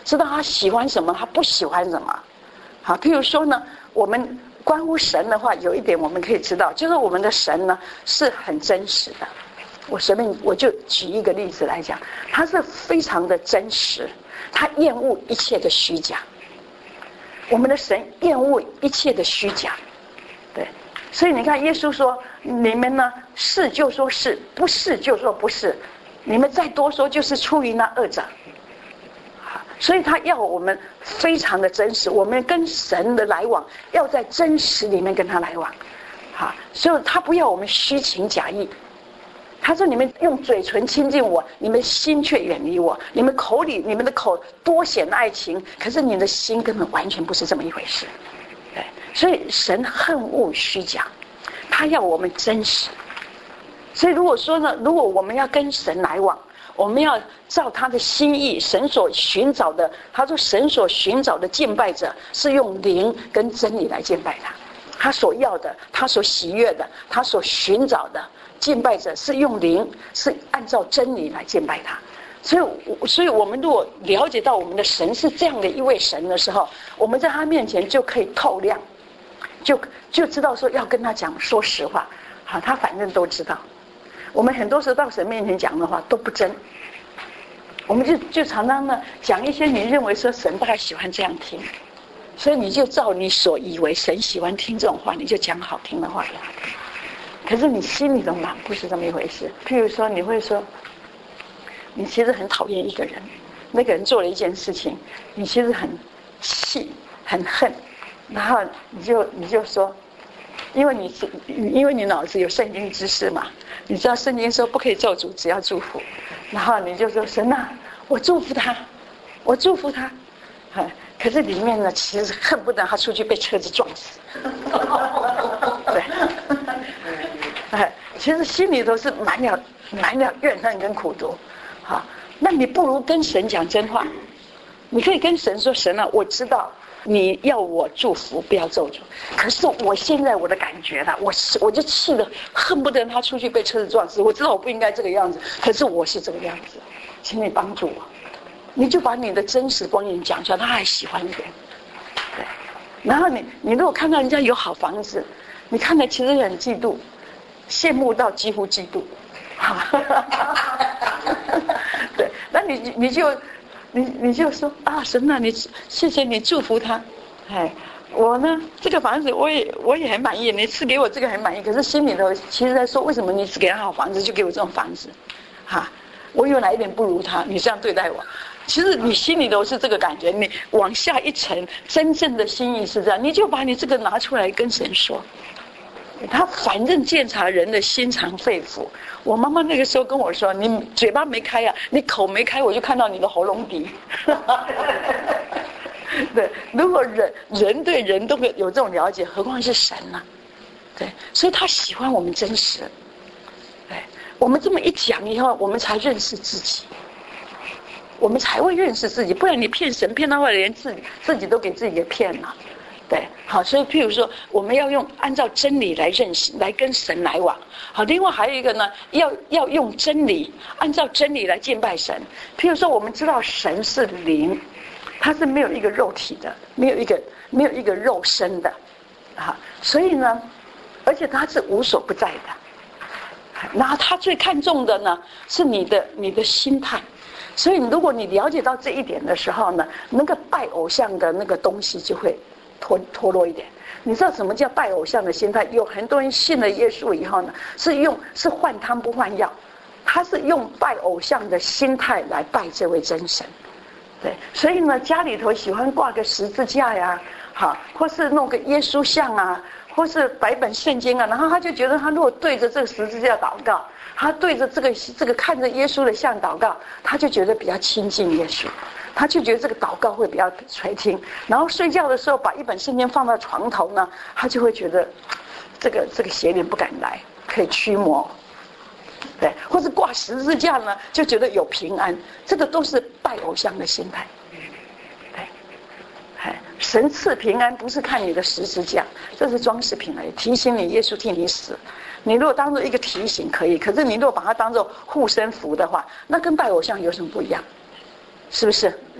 知道他喜欢什么，他不喜欢什么。好，譬如说呢，我们关乎神的话，有一点我们可以知道，就是我们的神呢是很真实的。我随便我就举一个例子来讲，他是非常的真实，他厌恶一切的虚假。我们的神厌恶一切的虚假，对，所以你看耶稣说，你们呢是就说是，不是就说不是，你们再多说就是出于那恶者。所以他要我们非常的真实，我们跟神的来往要在真实里面跟他来往，好，所以他不要我们虚情假意。他说：“你们用嘴唇亲近我，你们心却远离我。你们口里，你们的口多显爱情，可是你的心根本完全不是这么一回事。”对，所以神恨恶虚假，他要我们真实。所以如果说呢，如果我们要跟神来往，我们要照他的心意，神所寻找的，他说神所寻找的敬拜者是用灵跟真理来敬拜他。他所要的，他所喜悦的，他所寻找的敬拜者是用灵，是按照真理来敬拜他。所以，所以我们如果了解到我们的神是这样的一位神的时候，我们在他面前就可以透亮，就就知道说要跟他讲说实话，好，他反正都知道。我们很多时候到神面前讲的话都不真，我们就就常常呢讲一些你认为说神大概喜欢这样听，所以你就照你所以为神喜欢听这种话，你就讲好听的话给他听。可是你心里的嘛不是这么一回事。譬如说你会说，你其实很讨厌一个人，那个人做了一件事情，你其实很气很恨，然后你就你就说，因为你因为你脑子有圣经知识嘛，你知道圣经说不可以咒诅，只要祝福，然后你就说神啊，我祝福他，我祝福他，可是里面呢其实恨不得他出去被车子撞死。对，哎，其实心里头是满了满了怨恨跟苦毒。好，那你不如跟神讲真话，你可以跟神说，神啊，我知道你要我祝福不要咒诅，可是我现在我的感觉了，我我就气得恨不得他出去被车子撞死，我知道我不应该这个样子，可是我是这个样子，请你帮助我。你就把你的真实光影讲出来，他还喜欢一点。对，然后你你如果看到人家有好房子，你看了其实很嫉妒，羡慕到几乎嫉妒。对，那你你就你你就说啊，神啊，你谢谢你祝福他，哎，我呢这个房子我也我也很满意，你赐给我这个很满意，可是心里头其实在说，为什么你只给他好房子就给我这种房子，哈，我有哪一点不如他？你这样对待我，其实你心里头是这个感觉，你往下一层真正的心意是这样，你就把你这个拿出来跟神说。他反正鉴察人的心肠肺腑。我妈妈那个时候跟我说，你嘴巴没开啊，你口没开，我就看到你的喉咙底。对，如果人人对人都有这种了解，何况是神呢、啊？对，所以他喜欢我们真实。对，我们这么一讲以后，我们才认识自己，我们才会认识自己，不然你骗神骗到后来连自己自己都给自己给骗了。对，好，所以譬如说，我们要用按照真理来认识，来跟神来往。好，另外还有一个呢，要要用真理，按照真理来敬拜神。譬如说，我们知道神是灵，他是没有一个肉体的，没有一个没有一个肉身的，啊，所以呢，而且他是无所不在的。然后他最看重的呢，是你的你的心态。所以如果你了解到这一点的时候呢，那个拜偶像的那个东西就会脱脱落一点。你知道什么叫拜偶像的心态？有很多人信了耶稣以后呢，是用是换汤不换药，他是用拜偶像的心态来拜这位真神。对，所以呢，家里头喜欢挂个十字架呀，好，或是弄个耶稣像啊，或是摆本圣经啊，然后他就觉得他如果对着这个十字架祷告，他对着这个这个看着耶稣的像祷告，他就觉得比较亲近耶稣。他就觉得这个祷告会比较垂听，然后睡觉的时候把一本圣经放到床头呢，他就会觉得这个这个邪灵不敢来，可以驱魔，对，或者挂十字架呢，就觉得有平安，这个都是拜偶像的心态。对，哎，神赐平安不是看你的十字架，这是装饰品而已，提醒你耶稣替你死。你如果当做一个提醒可以，可是你如果把它当做护身符的话，那跟拜偶像有什么不一样？是不是？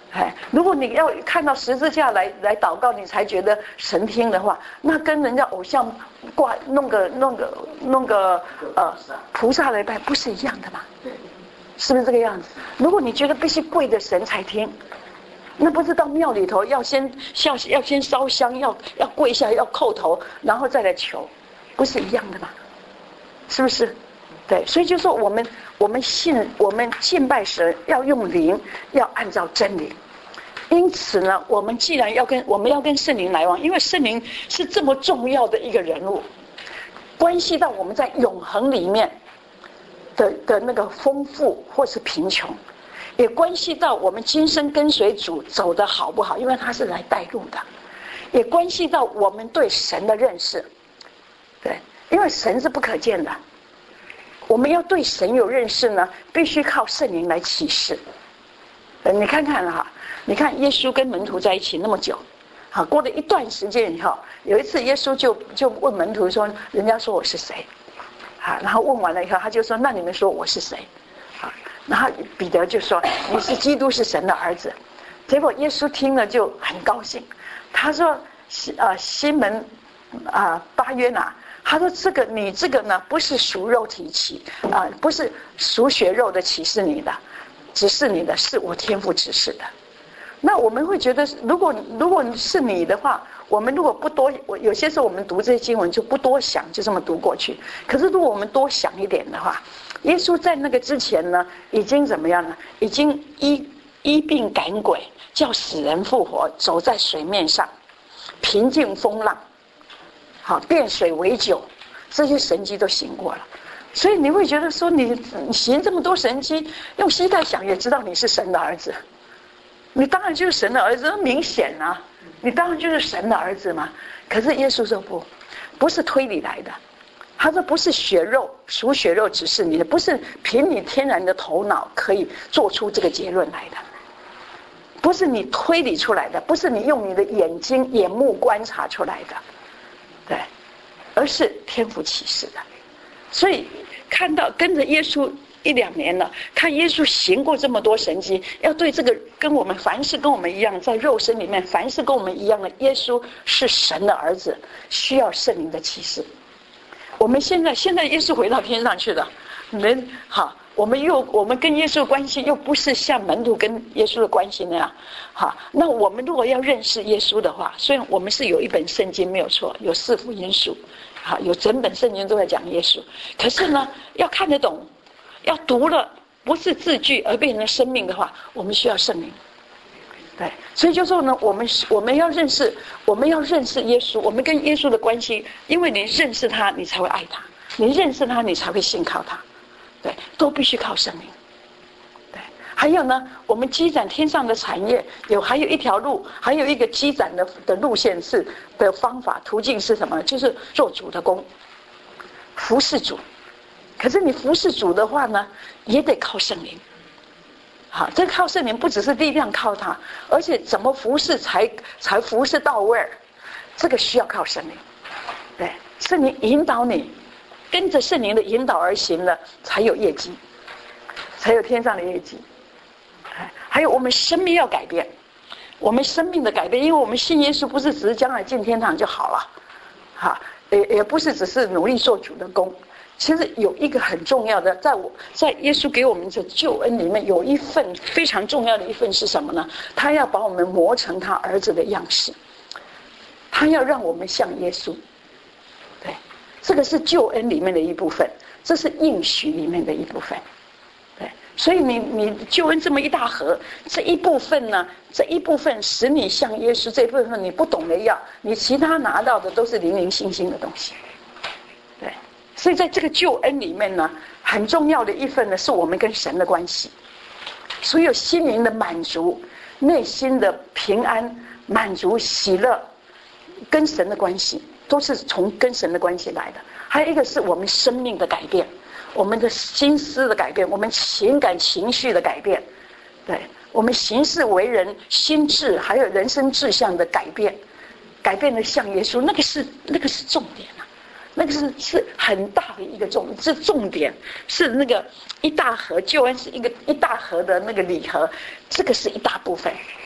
哎，如果你要看到十字架来来祷告，你才觉得神听的话，那跟人家偶像挂弄个弄个弄个呃菩萨来拜，不是一样的吗？是不是这个样子？如果你觉得必须跪着神才听，那不是到庙里头要先要要先烧香，要要跪下，要叩头，然后再来求，不是一样的吗？是不是？对，所以就说我们我们信我们敬拜神要用灵，要按照真理。因此呢，我们既然要跟我们要跟圣灵来往，因为圣灵是这么重要的一个人物，关系到我们在永恒里面的的那个丰富或是贫穷，也关系到我们今生跟随主走得好不好，因为他是来带路的，也关系到我们对神的认识。对，因为神是不可见的。我们要对神有认识呢，必须靠圣灵来启示。呃，你看看哈，你看耶稣跟门徒在一起那么久，好，过了一段时间以后，有一次耶稣就就问门徒说：“人家说我是谁？”啊，然后问完了以后，他就说：“那你们说我是谁？”啊，然后彼得就说：“你是基督，是神的儿子。”结果耶稣听了就很高兴，他说：“呃，西门啊、呃，巴约拿。”他说：“这个你这个呢，不是属肉体启啊、呃，不是属血肉的启示你的，指示你的，是我天父指示的。”那我们会觉得，如果如果是你的话，我们如果不多，我有些时候我们读这些经文就不多想，就这么读过去。可是如果我们多想一点的话，耶稣在那个之前呢，已经怎么样呢？已经医医病赶鬼，叫死人复活，走在水面上，平静风浪。好，变水为酒，这些神迹都行过了，所以你会觉得说你，你行这么多神迹，用膝盖想也知道你是神的儿子，你当然就是神的儿子，明显啊，你当然就是神的儿子嘛。可是耶稣说不，不是推理来的，他说不是血肉属血肉指示你的，不是凭你天然的头脑可以做出这个结论来的，不是你推理出来的，不是你用你的眼睛眼目观察出来的。对，而是天父启示的。所以看到跟着耶稣一两年了，看耶稣行过这么多神迹，要对这个跟我们凡是跟我们一样，在肉身里面凡是跟我们一样的耶稣是神的儿子，需要圣灵的启示。我们现在现在耶稣回到天上去了，人好，我们又我们跟耶稣的关系又不是像门徒跟耶稣的关系那样，好，那我们如果要认识耶稣的话，虽然我们是有一本圣经没有错，有四福音书，好，有整本圣经都在讲耶稣，可是呢，要看得懂，要读了不是字句而变成生命的话，我们需要圣灵。对，所以就说呢，我们我们要认识，我们要认识耶稣，我们跟耶稣的关系，因为你认识他，你才会爱他；你认识他，你才会信靠他。对，都必须靠圣灵。对，还有呢，我们积攒天上的产业，有还有一条路，还有一个积攒的的路线是的方法途径是什么？就是做主的工，服侍主。可是你服侍主的话呢，也得靠圣灵。好，这靠圣灵不只是力量靠他，而且怎么服侍才才服侍到位儿，这个需要靠圣灵。对，圣灵引导你，跟着圣灵的引导而行了，才有业绩，才有天上的业绩。还有我们生命要改变，我们生命的改变，因为我们信耶稣不是只是将来进天堂就好了，哈，也也不是只是努力做主的工。其实有一个很重要的，在我在耶稣给我们的救恩里面，有一份非常重要的一份是什么呢？他要把我们磨成他儿子的样式，他要让我们像耶稣。对，这个是救恩里面的一部分，这是应许里面的一部分。对，所以你你救恩这么一大盒，这一部分呢，这一部分使你像耶稣，这一部分你不懂得要，你其他拿到的都是零零星星的东西。对。所以在这个救恩里面呢，很重要的一份呢，是我们跟神的关系。所有心灵的满足、内心的平安、满足、喜乐，跟神的关系，都是从跟神的关系来的。还有一个是我们生命的改变，我们的心思的改变，我们情感情绪的改变，对，我们行事为人、心智还有人生志向的改变，改变的像耶稣，那个是那个是重点。那个是是很大的一个重，是重点，是那个一大盒救恩是一个一大盒的那个礼盒，这个是一大部分。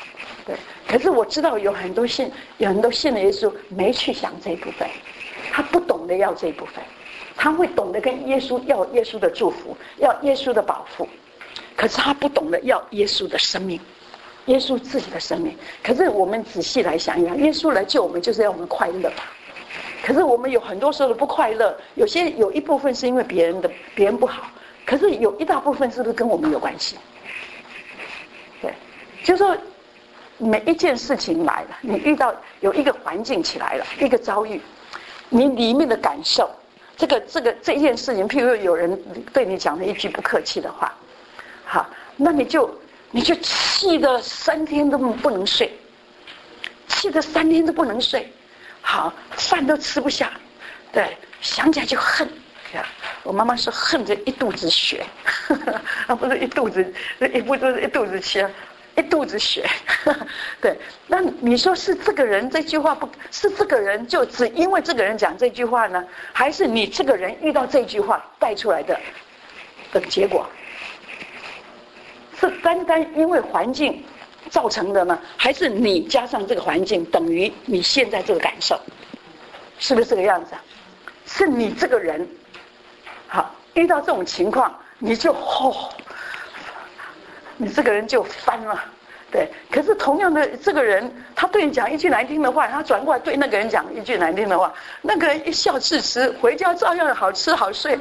对。可是我知道有很多信有很多信的耶稣没去想这一部分，他不懂得要这一部分，他会懂得跟耶稣要耶稣的祝福，要耶稣的保护，可是他不懂得要耶稣的生命，耶稣自己的生命。可是我们仔细来想一想，耶稣来救我们就是要我们快乐吧。可是我们有很多时候的不快乐，有些有一部分是因为别人的别人不好，可是有一大部分是不是跟我们有关系？对，就是说每一件事情来了，你遇到有一个环境起来了，一个遭遇，你里面的感受，这个这个这件事情，譬如有人对你讲了一句不客气的话，好，那你就你就气得三天都不能睡，气得三天都不能睡。好，饭都吃不下，对，想起来就恨。我妈妈说恨着一肚子血，啊，不是一肚子，一不是一肚子气，一肚子血。对，那你说是这个人这句话不是这个人就只因为这个人讲这句话呢，还是你这个人遇到这句话带出来的的结果？是单单因为环境造成的呢，还是你加上这个环境等于你现在这个感受？是不是这个样子啊？是你这个人好遇到这种情况，你就哦，你这个人就翻了。对，可是同样的这个人，他对你讲一句难听的话，他转过来对那个人讲一句难听的话，那个人一笑置之，回家照样好吃好睡，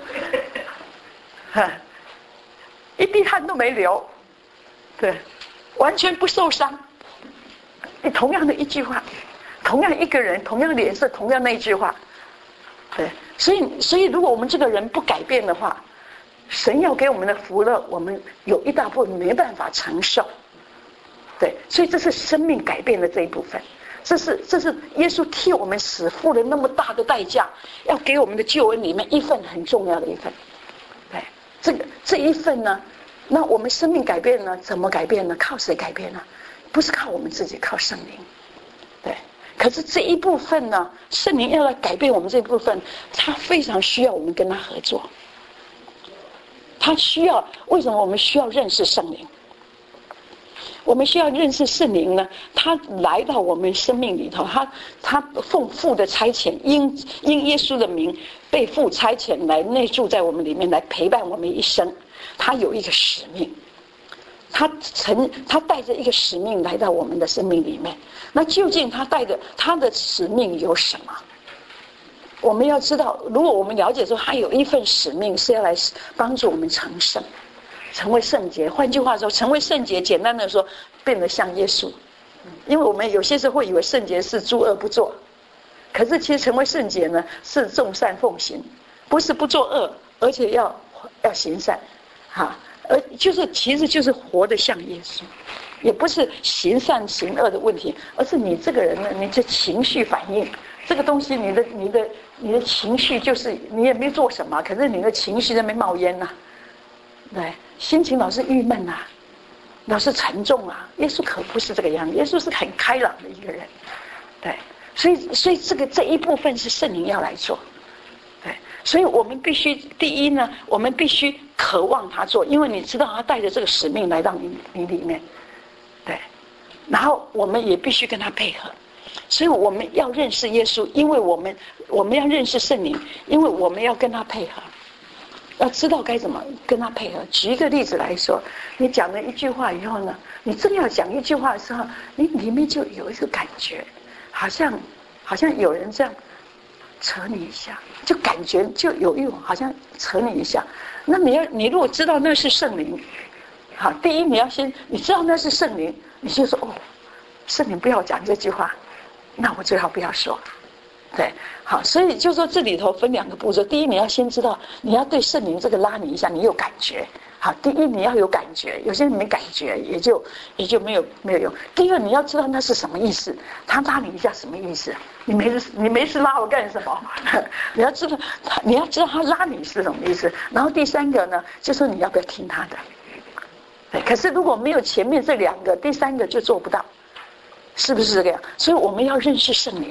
一滴汗都没流。对，完全不受伤。同样的一句话，同样一个人，同样的脸色，同样那一句话。对，所以所以如果我们这个人不改变的话，神要给我们的福乐，我们有一大部分没办法承受。对，所以这是生命改变的这一部分，这是这是耶稣替我们死付了那么大的代价，要给我们的救恩里面一份很重要的一份。对，这个这一份呢，那我们生命改变呢？怎么改变呢？靠谁改变呢？不是靠我们自己，靠圣灵。对，可是这一部分呢，圣灵要来改变我们这一部分，他非常需要我们跟他合作。他需要，为什么我们需要认识圣灵？我们需要认识圣灵呢？他来到我们生命里头，他他奉父的差遣，因因耶稣的名被父差遣来内住在我们里面，来陪伴我们一生。他有一个使命，他曾他带着一个使命来到我们的生命里面。那究竟他带着他的使命有什么？我们要知道，如果我们了解说他有一份使命是要来帮助我们成圣，成为圣洁。换句话说，成为圣洁，简单的说，变得像耶稣。因为我们有些时候会以为圣洁是诸恶不作，可是其实成为圣洁呢，是众善奉行，不是不做恶，而且要要行善，哈，而就是其实就是活得像耶稣，也不是行善行恶的问题，而是你这个人呢，你这情绪反应。这个东西，你的、你的、你的情绪，就是你也没做什么，可是你的情绪在那边冒烟呐、啊，对，心情老是郁闷呐、啊，老是沉重啊。耶稣可不是这个样子，耶稣是很开朗的一个人，对，所以，所以这个这一部分是圣灵要来做，对，所以我们必须第一呢，我们必须渴望他做，因为你知道他带着这个使命来到你你里面，对，然后我们也必须跟他配合。所以我们要认识耶稣，因为我们我们要认识圣灵，因为我们要跟他配合，要知道该怎么跟他配合。举一个例子来说，你讲了一句话以后呢，你正要讲一句话的时候，你里面就有一个感觉，好像好像有人这样扯你一下，就感觉就有一种好像扯你一下。那你要你如果知道那是圣灵，好，第一你要先你知道那是圣灵，你就说哦，圣灵不要讲这句话。那我最好不要说，对，好，所以就说这里头分两个步骤。第一，你要先知道，你要对圣灵这个拉你一下，你有感觉。好，第一你要有感觉，有些人没感觉，也就也就没有没有用。第二，你要知道那是什么意思，他拉你一下什么意思？你没事你没事拉我干什么？你要知道，你要知道他拉你是什么意思。然后第三个呢，就说你要不要听他的。对，可是如果没有前面这两个，第三个就做不到。是不是这个样？所以我们要认识圣灵，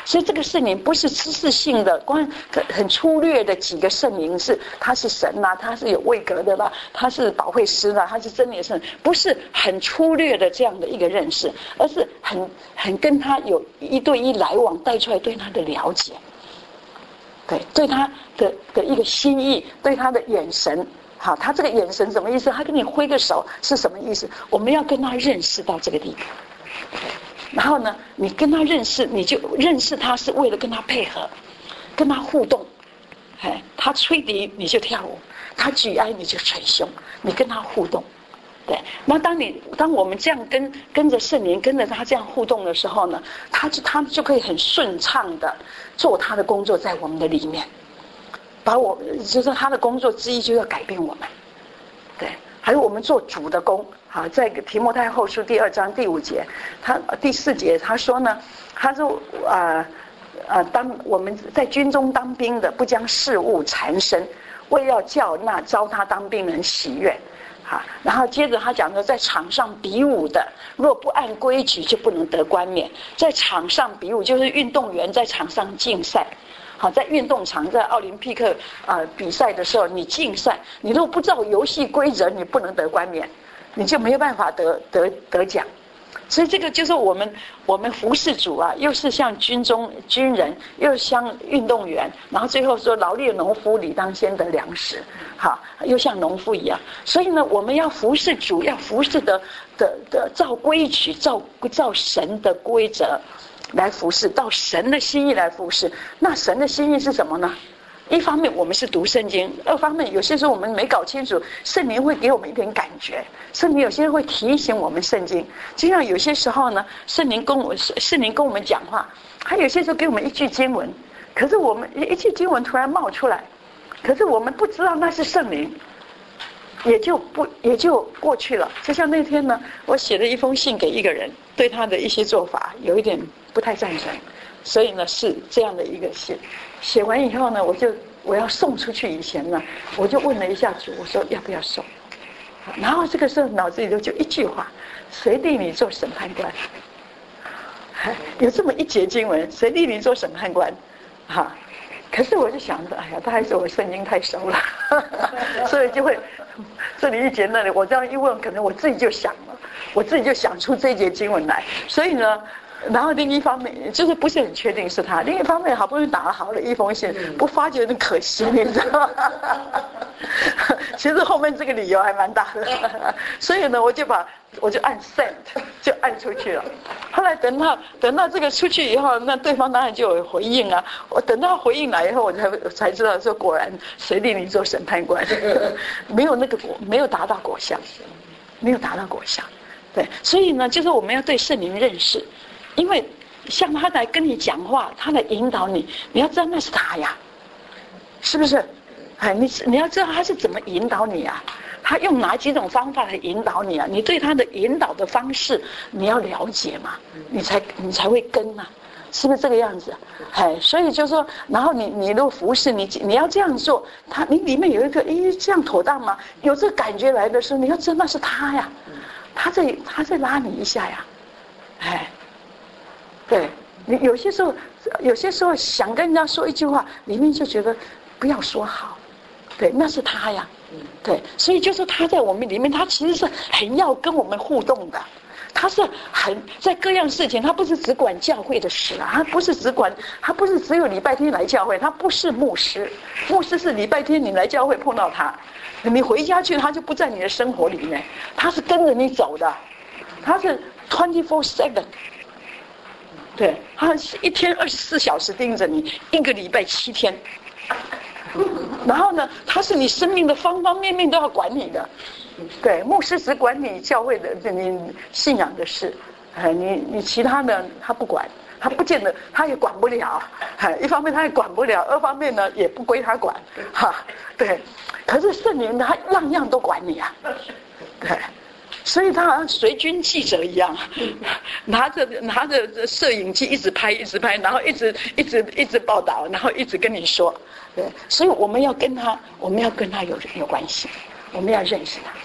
所以这个圣灵不是知识性的，光很粗略的几个圣灵是他是神啦、啊，他是有位格的啦，他是保惠师啦，他是真理的圣灵，不是很粗略的这样的一个认识，而是很很跟他有一对一来往，带出来对他的了解，对对他的的一个心意，对他的眼神。好，他这个眼神什么意思？他跟你挥个手是什么意思？我们要跟他认识到这个地步。然后呢，你跟他认识，你就认识他是为了跟他配合，跟他互动。哎，他吹笛你就跳舞，他举哀你就捶胸，你跟他互动。对，那当你当我们这样跟跟着圣灵，跟着他这样互动的时候呢，他就他就可以很顺畅的做他的工作在我们的里面。把我就是他的工作之一，就要改变我们。对，还有我们做主的工。好，在提摩太后书第二章第五节，他第四节他说呢，他说啊呃当我们在军中当兵的，不将事物缠身，为要叫那招他当兵人喜悦。好，然后接着他讲说，在场上比武的，若不按规矩，就不能得冠冕。在场上比武，就是运动员在场上竞赛。好，在运动场，在奥林匹克啊、呃、比赛的时候，你竞赛，你如果不知道游戏规则，你不能得冠冕，你就没有办法得得得奖。所以这个就是我们我们服侍主啊，又是像军中军人，又像运动员，然后最后说劳力的农夫理当先得粮食，好，又像农夫一样。所以呢，我们要服侍主，要服侍的的的照规矩，照照神的规则。来服侍，到神的心意来服侍。那神的心意是什么呢？一方面我们是读圣经，二方面有些时候我们没搞清楚，圣灵会给我们一点感觉，圣灵有些人会提醒我们圣经。就像有些时候呢，圣灵跟我圣灵跟我们讲话，他有些时候给我们一句经文，可是我们一句经文突然冒出来，可是我们不知道那是圣灵，也就不也就过去了。就像那天呢，我写了一封信给一个人，对他的一些做法有一点不太赞成，所以呢是这样的一个信。写完以后呢，我就我要送出去以前呢，我就问了一下主，我说要不要送？然后这个时候脑子里头就一句话：谁立你做审判官？有这么一节经文，谁立你做审判官？哈，可是我就想着，哎呀，他还是我圣经太熟了，所以就会这里一节那里，我这样一问，可能我自己就想了，我自己就想出这一节经文来，所以呢。然后另一方面就是不是很确定是他，另一方面好不容易打了好了一封信，不发觉有点可惜，你知道吗？其实后面这个理由还蛮大的，所以呢，我就把我就按 send 就按出去了。后来等到等到这个出去以后，那对方当然就有回应啊。我等到回应来以后，我才才知道说，果然谁立你做审判官，没有那个果，没有达到果效，没有达到果效。对，所以呢，就是我们要对圣灵认识。因为像他来跟你讲话，他来引导你，你要知道那是他呀，是不是？哎，你你要知道他是怎么引导你啊，他用哪几种方法来引导你啊？你对他的引导的方式你要了解嘛，你才你才会跟嘛，是不是这个样子？哎，所以就说，然后你你如果服侍你，你要这样做，他你里面有一个，哎，这样妥当吗？有这个感觉来的时候，你要知道那是他呀，他在他在拉你一下呀，哎。对，你有些时候，有些时候想跟人家说一句话，里面就觉得不要说好，对，那是他呀，对，所以就是他在我们里面，他其实是很要跟我们互动的，他是很在各样事情，他不是只管教会的事啊，他不是只管，他不是只有礼拜天来教会，他不是牧师，牧师是礼拜天你来教会碰到他，你回家去他就不在你的生活里面，他是跟着你走的，他是 twenty four seven。对，他一天二十四小时盯着你，一个礼拜七天。然后呢，他是你生命的方方面面都要管你的。对，牧师只管你教会的你信仰的事，哎，你你其他的他不管，他不见得，他也管不了。哎，一方面他也管不了，二方面呢也不归他管。哈，对。可是圣灵他样样都管你啊。对。所以他好像随军记者一样，拿着拿着摄影机一直拍一直拍，然后一直一直一直报道，然后一直跟你说，对，所以我们要跟他，我们要跟他有有关系，我们要认识他，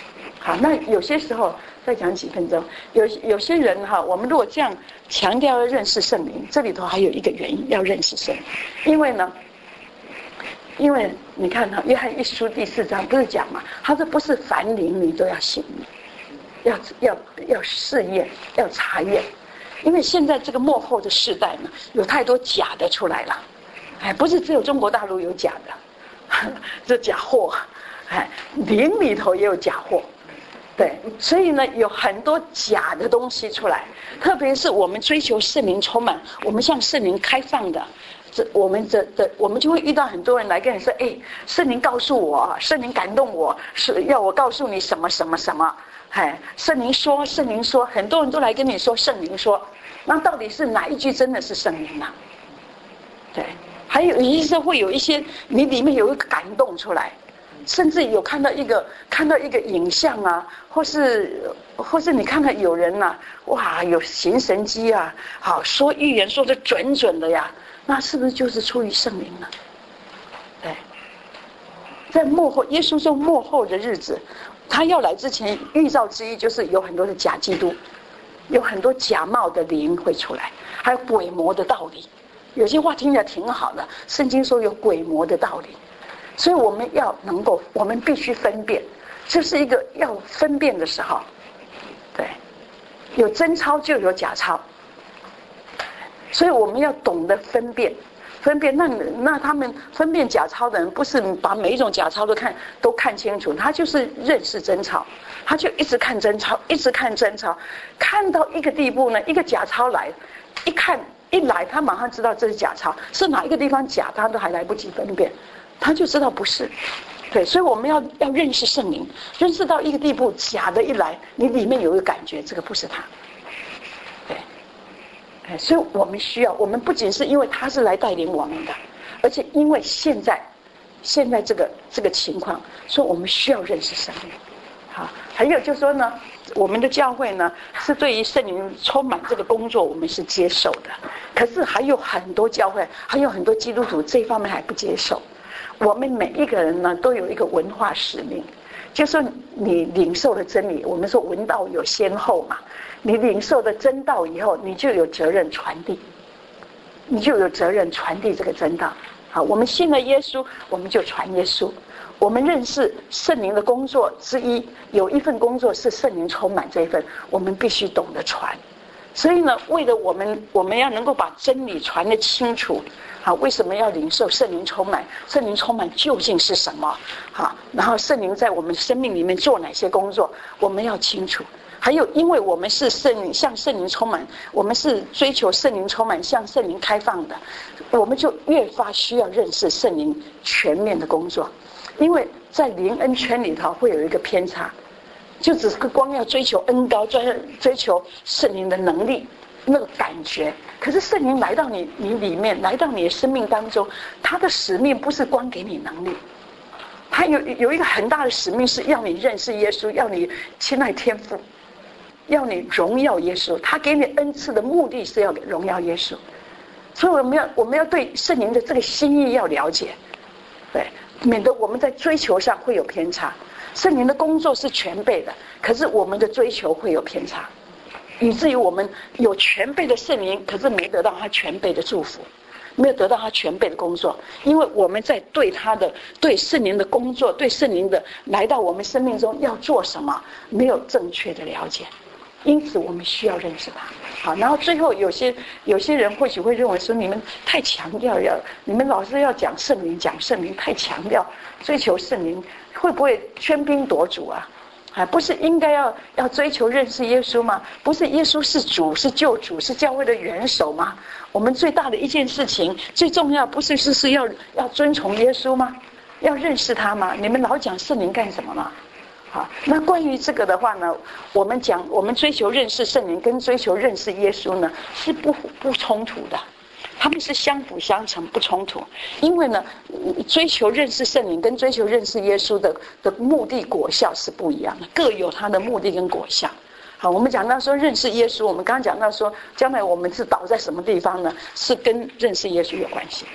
好，那有些时候再讲几分钟，有有些人哈，我们如果这样强调要认识圣灵，这里头还有一个原因要认识圣灵，因为呢，因为你看哈，约翰一书第四章不是讲嘛，他说不是凡灵你都要信，要要要试验，要查验，因为现在这个末后的世代呢，有太多假的出来了，哎，不是只有中国大陆有假的，这假货，哎，灵里头也有假货。对，所以呢，有很多假的东西出来，特别是我们追求圣灵充满，我们向圣灵开放的，这我们的的，我们就会遇到很多人来跟你说，哎，圣灵告诉我，圣灵感动我，是要我告诉你什么什么什么，哎，圣灵说，圣灵说，很多人都来跟你说圣灵说，那到底是哪一句真的是圣灵呢？对，还有一些会有一些你里面有一个感动出来。甚至有看到一个看到一个影像啊，或是或是你看到有人呐、啊，哇，有行神迹啊，好说预言说的准准的呀，那是不是就是出于圣灵呢？对，在末后，耶稣说末后的日子，他要来之前预兆之一就是有很多的假基督，有很多假冒的灵会出来，还有鬼魔的道理。有些话听起来挺好的，圣经说有鬼魔的道理。所以我们要能够，我们必须分辨，这是一个要分辨的时候。对，有真钞就有假钞，所以我们要懂得分辨，分辨。那那他们分辨假钞的人，不是把每一种假钞都看都看清楚，他就是认识真钞，他就一直看真钞，一直看真钞，看到一个地步呢，一个假钞来，一看一来，他马上知道这是假钞，是哪一个地方假，他都还来不及分辨。他就知道不是，对，所以我们要要认识圣灵，认识到一个地步，假的一来，你里面有一个感觉，这个不是他，对，哎，所以我们需要，我们不仅是因为他是来带领我们的，而且因为现在现在这个这个情况，所以我们需要认识圣灵。好，还有就是说呢，我们的教会呢是对于圣灵充满这个工作，我们是接受的，可是还有很多教会，还有很多基督徒这一方面还不接受。我们每一个人呢，都有一个文化使命，就是说你领受了真理，我们说闻道有先后嘛，你领受了真道以后，你就有责任传递，你就有责任传递这个真道。好，我们信了耶稣，我们就传耶稣。我们认识圣灵的工作之一，有一份工作是圣灵充满这一份，我们必须懂得传。所以呢，为了我们我们要能够把真理传得清楚，好，为什么要领受圣灵充满？圣灵充满究竟是什么？好，然后圣灵在我们生命里面做哪些工作，我们要清楚。还有，因为我们是圣灵，向圣灵充满，我们是追求圣灵充满，向圣灵开放的，我们就越发需要认识圣灵全面的工作。因为在灵恩圈里头会有一个偏差，就只是光要追求恩高，追追求圣灵的能力那个感觉。可是圣灵来到你你里面，来到你的生命当中，他的使命不是光给你能力，他有有一个很大的使命是要你认识耶稣，要你亲爱天父，要你荣耀耶稣。他给你恩赐的目的是要荣耀耶稣，所以我们要我们要对圣灵的这个心意要了解，对，免得我们在追求上会有偏差。圣灵的工作是全备的，可是我们的追求会有偏差，以至于我们有全备的圣灵，可是没得到他全备的祝福，没有得到他全备的工作，因为我们在对他的对圣灵的工作，对圣灵的来到我们生命中要做什么，没有正确的了解，因此我们需要认识他。好，然后最后有些有些人或许会认为说，你们太强调要，你们老是要讲圣灵，讲圣灵太强调追求圣灵，会不会喧宾夺主啊？啊，不是应该要要追求认识耶稣吗？不是耶稣是主，是救主，是教会的元首吗？我们最大的一件事情，最重要不是是是要要遵从耶稣吗？要认识他吗？你们老讲圣灵干什么吗？好，那关于这个的话呢，我们讲我们追求认识圣灵跟追求认识耶稣呢是不不冲突的，他们是相辅相成，不冲突。因为呢，追求认识圣灵跟追求认识耶稣的的目的果效是不一样的，各有它的目的跟果效。好，我们讲到说认识耶稣，我们刚刚讲到说，将来我们是倒在什么地方呢？是跟认识耶稣有关系。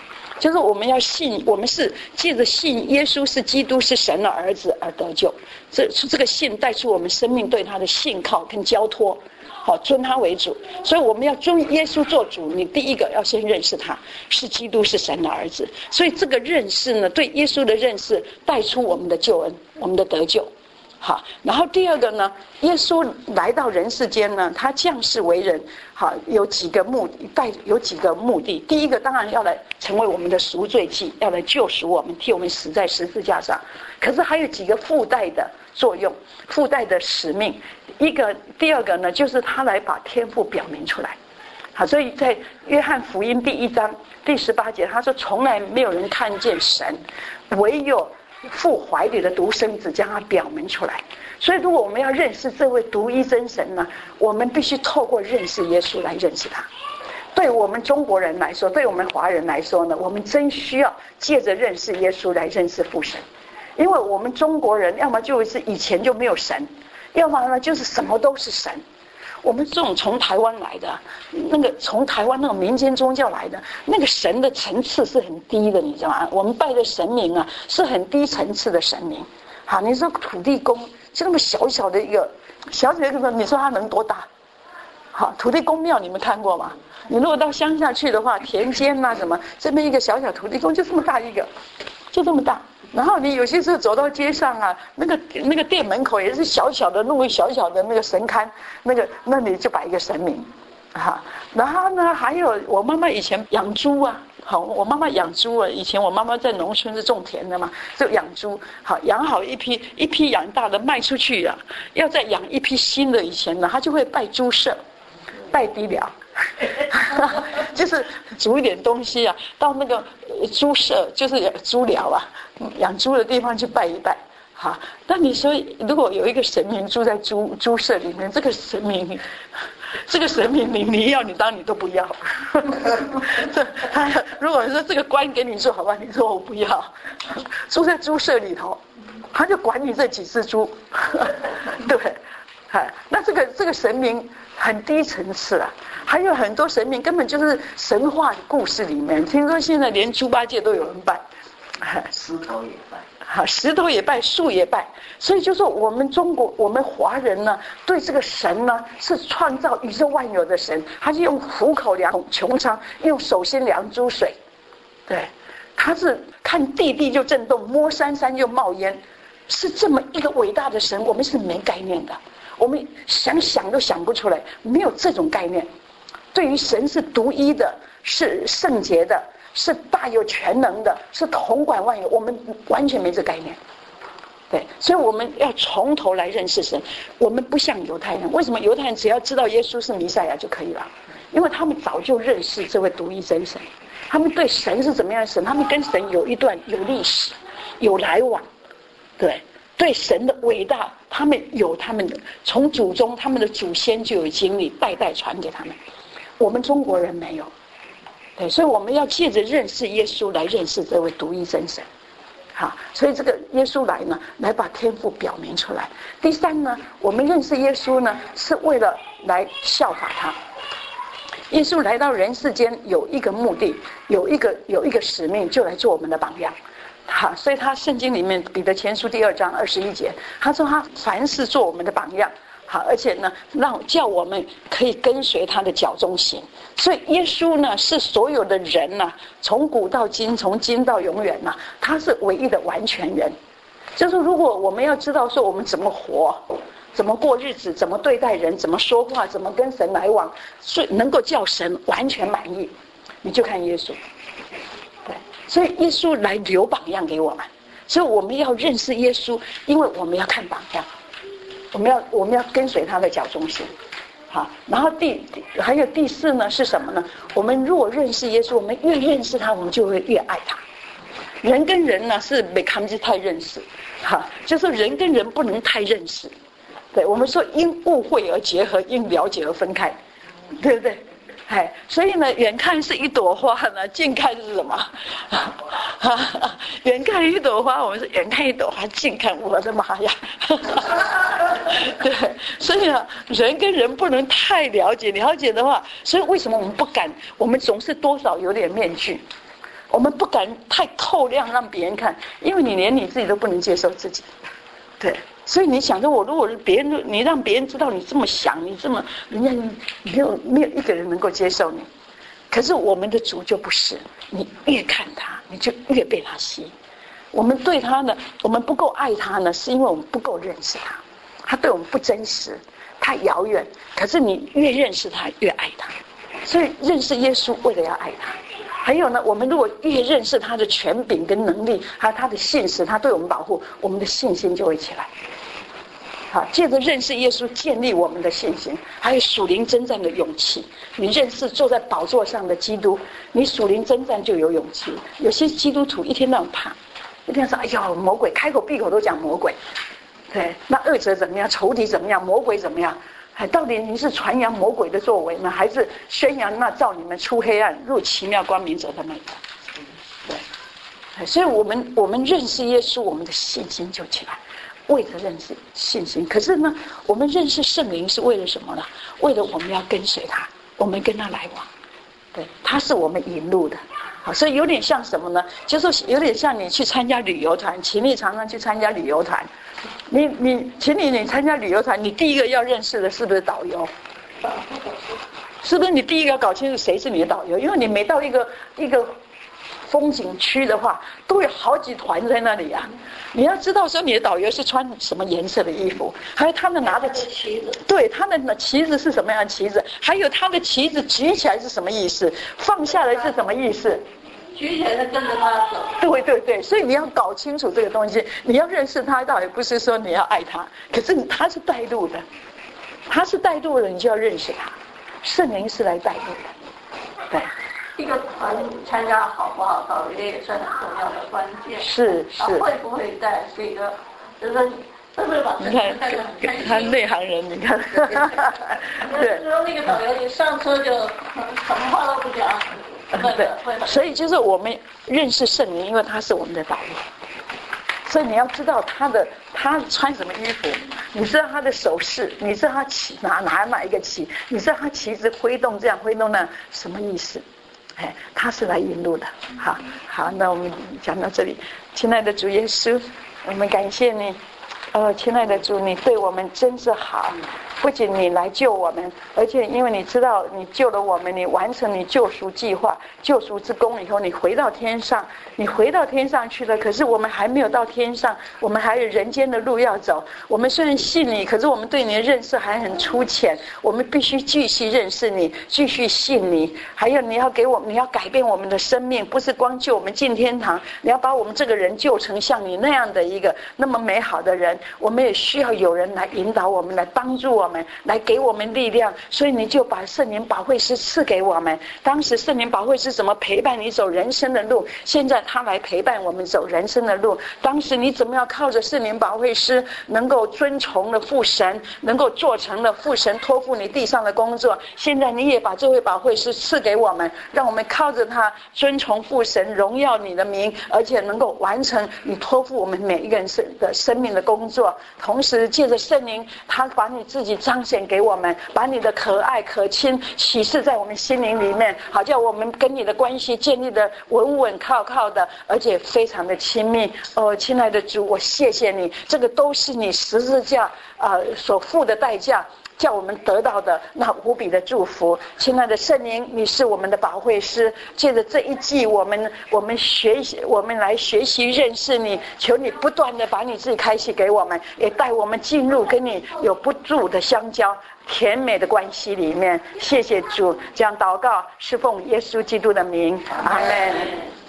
就是我们要信，我们是借着信耶稣是基督是神的儿子而得救。这这个信带出我们生命对他的信靠跟交托，好尊他为主。所以我们要尊耶稣做主，你第一个要先认识他是基督是神的儿子。所以这个认识呢，对耶稣的认识带出我们的救恩，我们的得救。好，然后第二个呢，耶稣来到人世间呢，他降世为人，好，有几个目的，带有几个目的。第一个当然要来成为我们的赎罪祭，要来救赎我们，替我们死在十字架上。可是还有几个附带的作用，附带的使命。一个，第二个呢，就是他来把天父表明出来。好，所以在约翰福音第一章第十八节，他说：“从来没有人看见神，唯有父怀里的独生子将他表明出来。”所以如果我们要认识这位独一真神呢，我们必须透过认识耶稣来认识他。对我们中国人来说，对我们华人来说呢，我们真需要借着认识耶稣来认识父神。因为我们中国人要么就是以前就没有神，要么呢就是什么都是神。我们这种从台湾来的，那个从台湾那种民间宗教来的，那个神的层次是很低的，你知道吗？我们拜的神明啊，是很低层次的神明。好，你说土地公就那么小小的一个，小小的一个，你说它能多大？好，土地公庙你们看过吗？你如果到乡下去的话，田间啊什么，这边一个小小土地公就这么大一个，就这么大。然后你有些时候走到街上啊，那个那个店门口也是小小的，弄个小小的那个神龛，那个那里就摆一个神明，哈。然后呢，还有我妈妈以前养猪啊，好，我妈妈养猪啊，以前我妈妈在农村是种田的嘛，就养猪，好，养好一批一批养大的卖出去啊，要再养一批新的，以前呢，她就会拜猪舍，拜地疗。就是煮一点东西啊，到那个猪舍，就是猪寮啊，养猪的地方去拜一拜。好，那你说如果有一个神明住在猪猪舍里面，这个神明，这个神明你你要你当你都不要。这他如果说这个官给你做好吧，你说我不要。住在猪舍里头，他就管你这几只猪，对不对？哎，那这个这个神明很低层次啊，还有很多神明根本就是神话故事里面。听说现在连猪八戒都有人拜， 石头也拜， 好，石头也拜，树也拜。所以就说我们中国，我们华人呢，对这个神呢是创造宇宙万有的神，他是用虎口量穹苍，用手心量诸水，对，他是看地地就震动，摸山山就冒烟，是这么一个伟大的神，我们是没概念的。我们想想都想不出来，没有这种概念。对于神是独一的，是圣洁的，是大有全能的，是统管万有，我们完全没这概念。对，所以我们要从头来认识神。我们不像犹太人，为什么犹太人只要知道耶稣是弥赛亚就可以了？因为他们早就认识这位独一真神，他们对神是怎么样的神，他们跟神有一段有历史，有来往，对。对神的伟大，他们有他们的从祖宗，他们的祖先就有经历，代代传给他们。我们中国人没有，对，所以我们要借着认识耶稣来认识这位独一真神。好，所以这个耶稣来呢，来把天父表明出来。第三呢，我们认识耶稣呢，是为了来效法他。耶稣来到人世间有一个目的，有一个有一个使命，就来做我们的榜样。好，所以他圣经里面彼得前书第二章二十一节，他说他凡事做我们的榜样，好，而且呢，让叫我们可以跟随他的脚中行。所以耶稣呢，是所有的人呢、啊，从古到今，从今到永远呢、啊，他是唯一的完全人。就是如果我们要知道说我们怎么活，怎么过日子，怎么对待人，怎么说话，怎么跟神来往，所以能够叫神完全满意，你就看耶稣。所以耶稣来留榜样给我们，所以我们要认识耶稣，因为我们要看榜样，我们要我们要跟随他的脚中行。好，然后第还有第四呢是什么呢？我们如果认识耶稣，我们越认识他，我们就会越爱他。人跟人呢是没看不太认识，哈，就是人跟人不能太认识。对，我们说因误会而结合，因了解而分开，对不对？哎，所以呢，远看是一朵花呢，近看是什么？远看一朵花，我们是远看一朵花，近看，我的妈呀！对，所以呢，人跟人不能太了解，了解的话，所以为什么我们不敢？我们总是多少有点面具。 我们不敢太透亮让别人看，因为你连你自己都不能接受自己。对，所以你想着我，如果别人你让别人知道你这么想，你这么人家没有没有一个人能够接受你。可是我们的主就不是，你越看他，你就越被他吸引。我们对他呢，我们不够爱他呢，是因为我们不够认识他，他对我们不真实，太遥远。可是你越认识他，越爱他。所以认识耶稣，为了要爱他。还有呢，我们如果越认识他的权柄跟能力，还有他的信实，他对我们保护，我们的信心就会起来。好，借着认识耶稣，建立我们的信心，还有属灵征战的勇气。你认识坐在宝座上的基督，你属灵征战就有勇气。有些基督徒一天到晚怕，一天说：“哎呀，魔鬼，开口闭口都讲魔鬼。”对，那恶者怎么样？仇敌怎么样？魔鬼怎么样？哎，到底您是传扬魔鬼的作为呢，还是宣扬那照你们出黑暗入奇妙光明者的那个？对，所以我们我们认识耶稣，我们的信心就起来。为了认识信心，可是呢，我们认识圣灵是为了什么呢？为了我们要跟随他，我们跟他来往，对，他是我们引路的。好，所以有点像什么呢？就是有点像你去参加旅游团，请你常常去参加旅游团，你你请你你参加旅游团，你第一个要认识的是不是导游？是不是你第一个要搞清楚谁是你的导游？因为你每到一个一个风景区的话，都有好几团在那里啊。你要知道说你的导游是穿什么颜色的衣服，还有他们拿的旗子，对，他们的旗子是什么样的旗子，还有他的旗子举起来是什么意思，放下来是什么意思， 举起来是跟着他走。 对对对，所以你要搞清楚这个东西，你要认识他，倒也不是说你要爱他，可是他是带路的，他是带路的，你就要认识他，圣灵是来带路的，对。 一个团参加好不好，导游也算很重要的关键。 是是。 会不会带是一个，就是说会不会把自己带得很开心？ 他内行人，你看。 对。然后那个导游一上车就什么话都不讲。 对。所以就是我们认识圣灵，因为他是我们的导游。所以你要知道他的他穿什么衣服，你知道他的手势，你知道他旗拿拿哪一个旗，你知道他旗子挥动这样挥动那什么意思？哎，他是来引路的。好，好，那我们讲到这里。亲爱的主耶稣，我们感谢你。呃，亲爱的主，你对我们真是好。不仅你来救我们，而且因为你知道你救了我们，你完成你救赎计划、救赎之功以后，你回到天上，你回到天上去了。可是我们还没有到天上，我们还有人间的路要走。我们虽然信你，可是我们对你的认识还很粗浅。我们必须继续认识你，继续信你。还有你要给我们，你要改变我们的生命，不是光救我们进天堂，你要把我们这个人救成像你那样的一个那么美好的人。我们也需要有人来引导我们，来帮助我们。来给我们力量，所以你就把圣灵保惠师赐给我们。当时圣灵保惠师怎么陪伴你走人生的路，现在他来陪伴我们走人生的路。当时你怎么样靠着圣灵保惠师能够遵从了父神，能够做成了父神托付你地上的工作，现在你也把这位保惠师赐给我们，让我们靠着他遵从父神，荣耀你的名，而且能够完成你托付我们每一个人的生命的工作。同时借着圣灵，他把你自己彰显给我们，把你的可爱可亲启示在我们心灵里面，好叫我们跟你的关系建立的稳稳靠靠的，而且非常的亲密。哦，亲爱的主，我谢谢你，这个都是你十字架呃所付的代价，叫我们得到的那无比的祝福。亲爱的圣灵，你是我们的保惠师，借着这一季我们我们学习我们来学习认识你，求你不断的把你自己开启给我们，也带我们进入跟你有不住的相交甜美的关系里面。谢谢主，这样祷告是奉耶稣基督的名，阿们。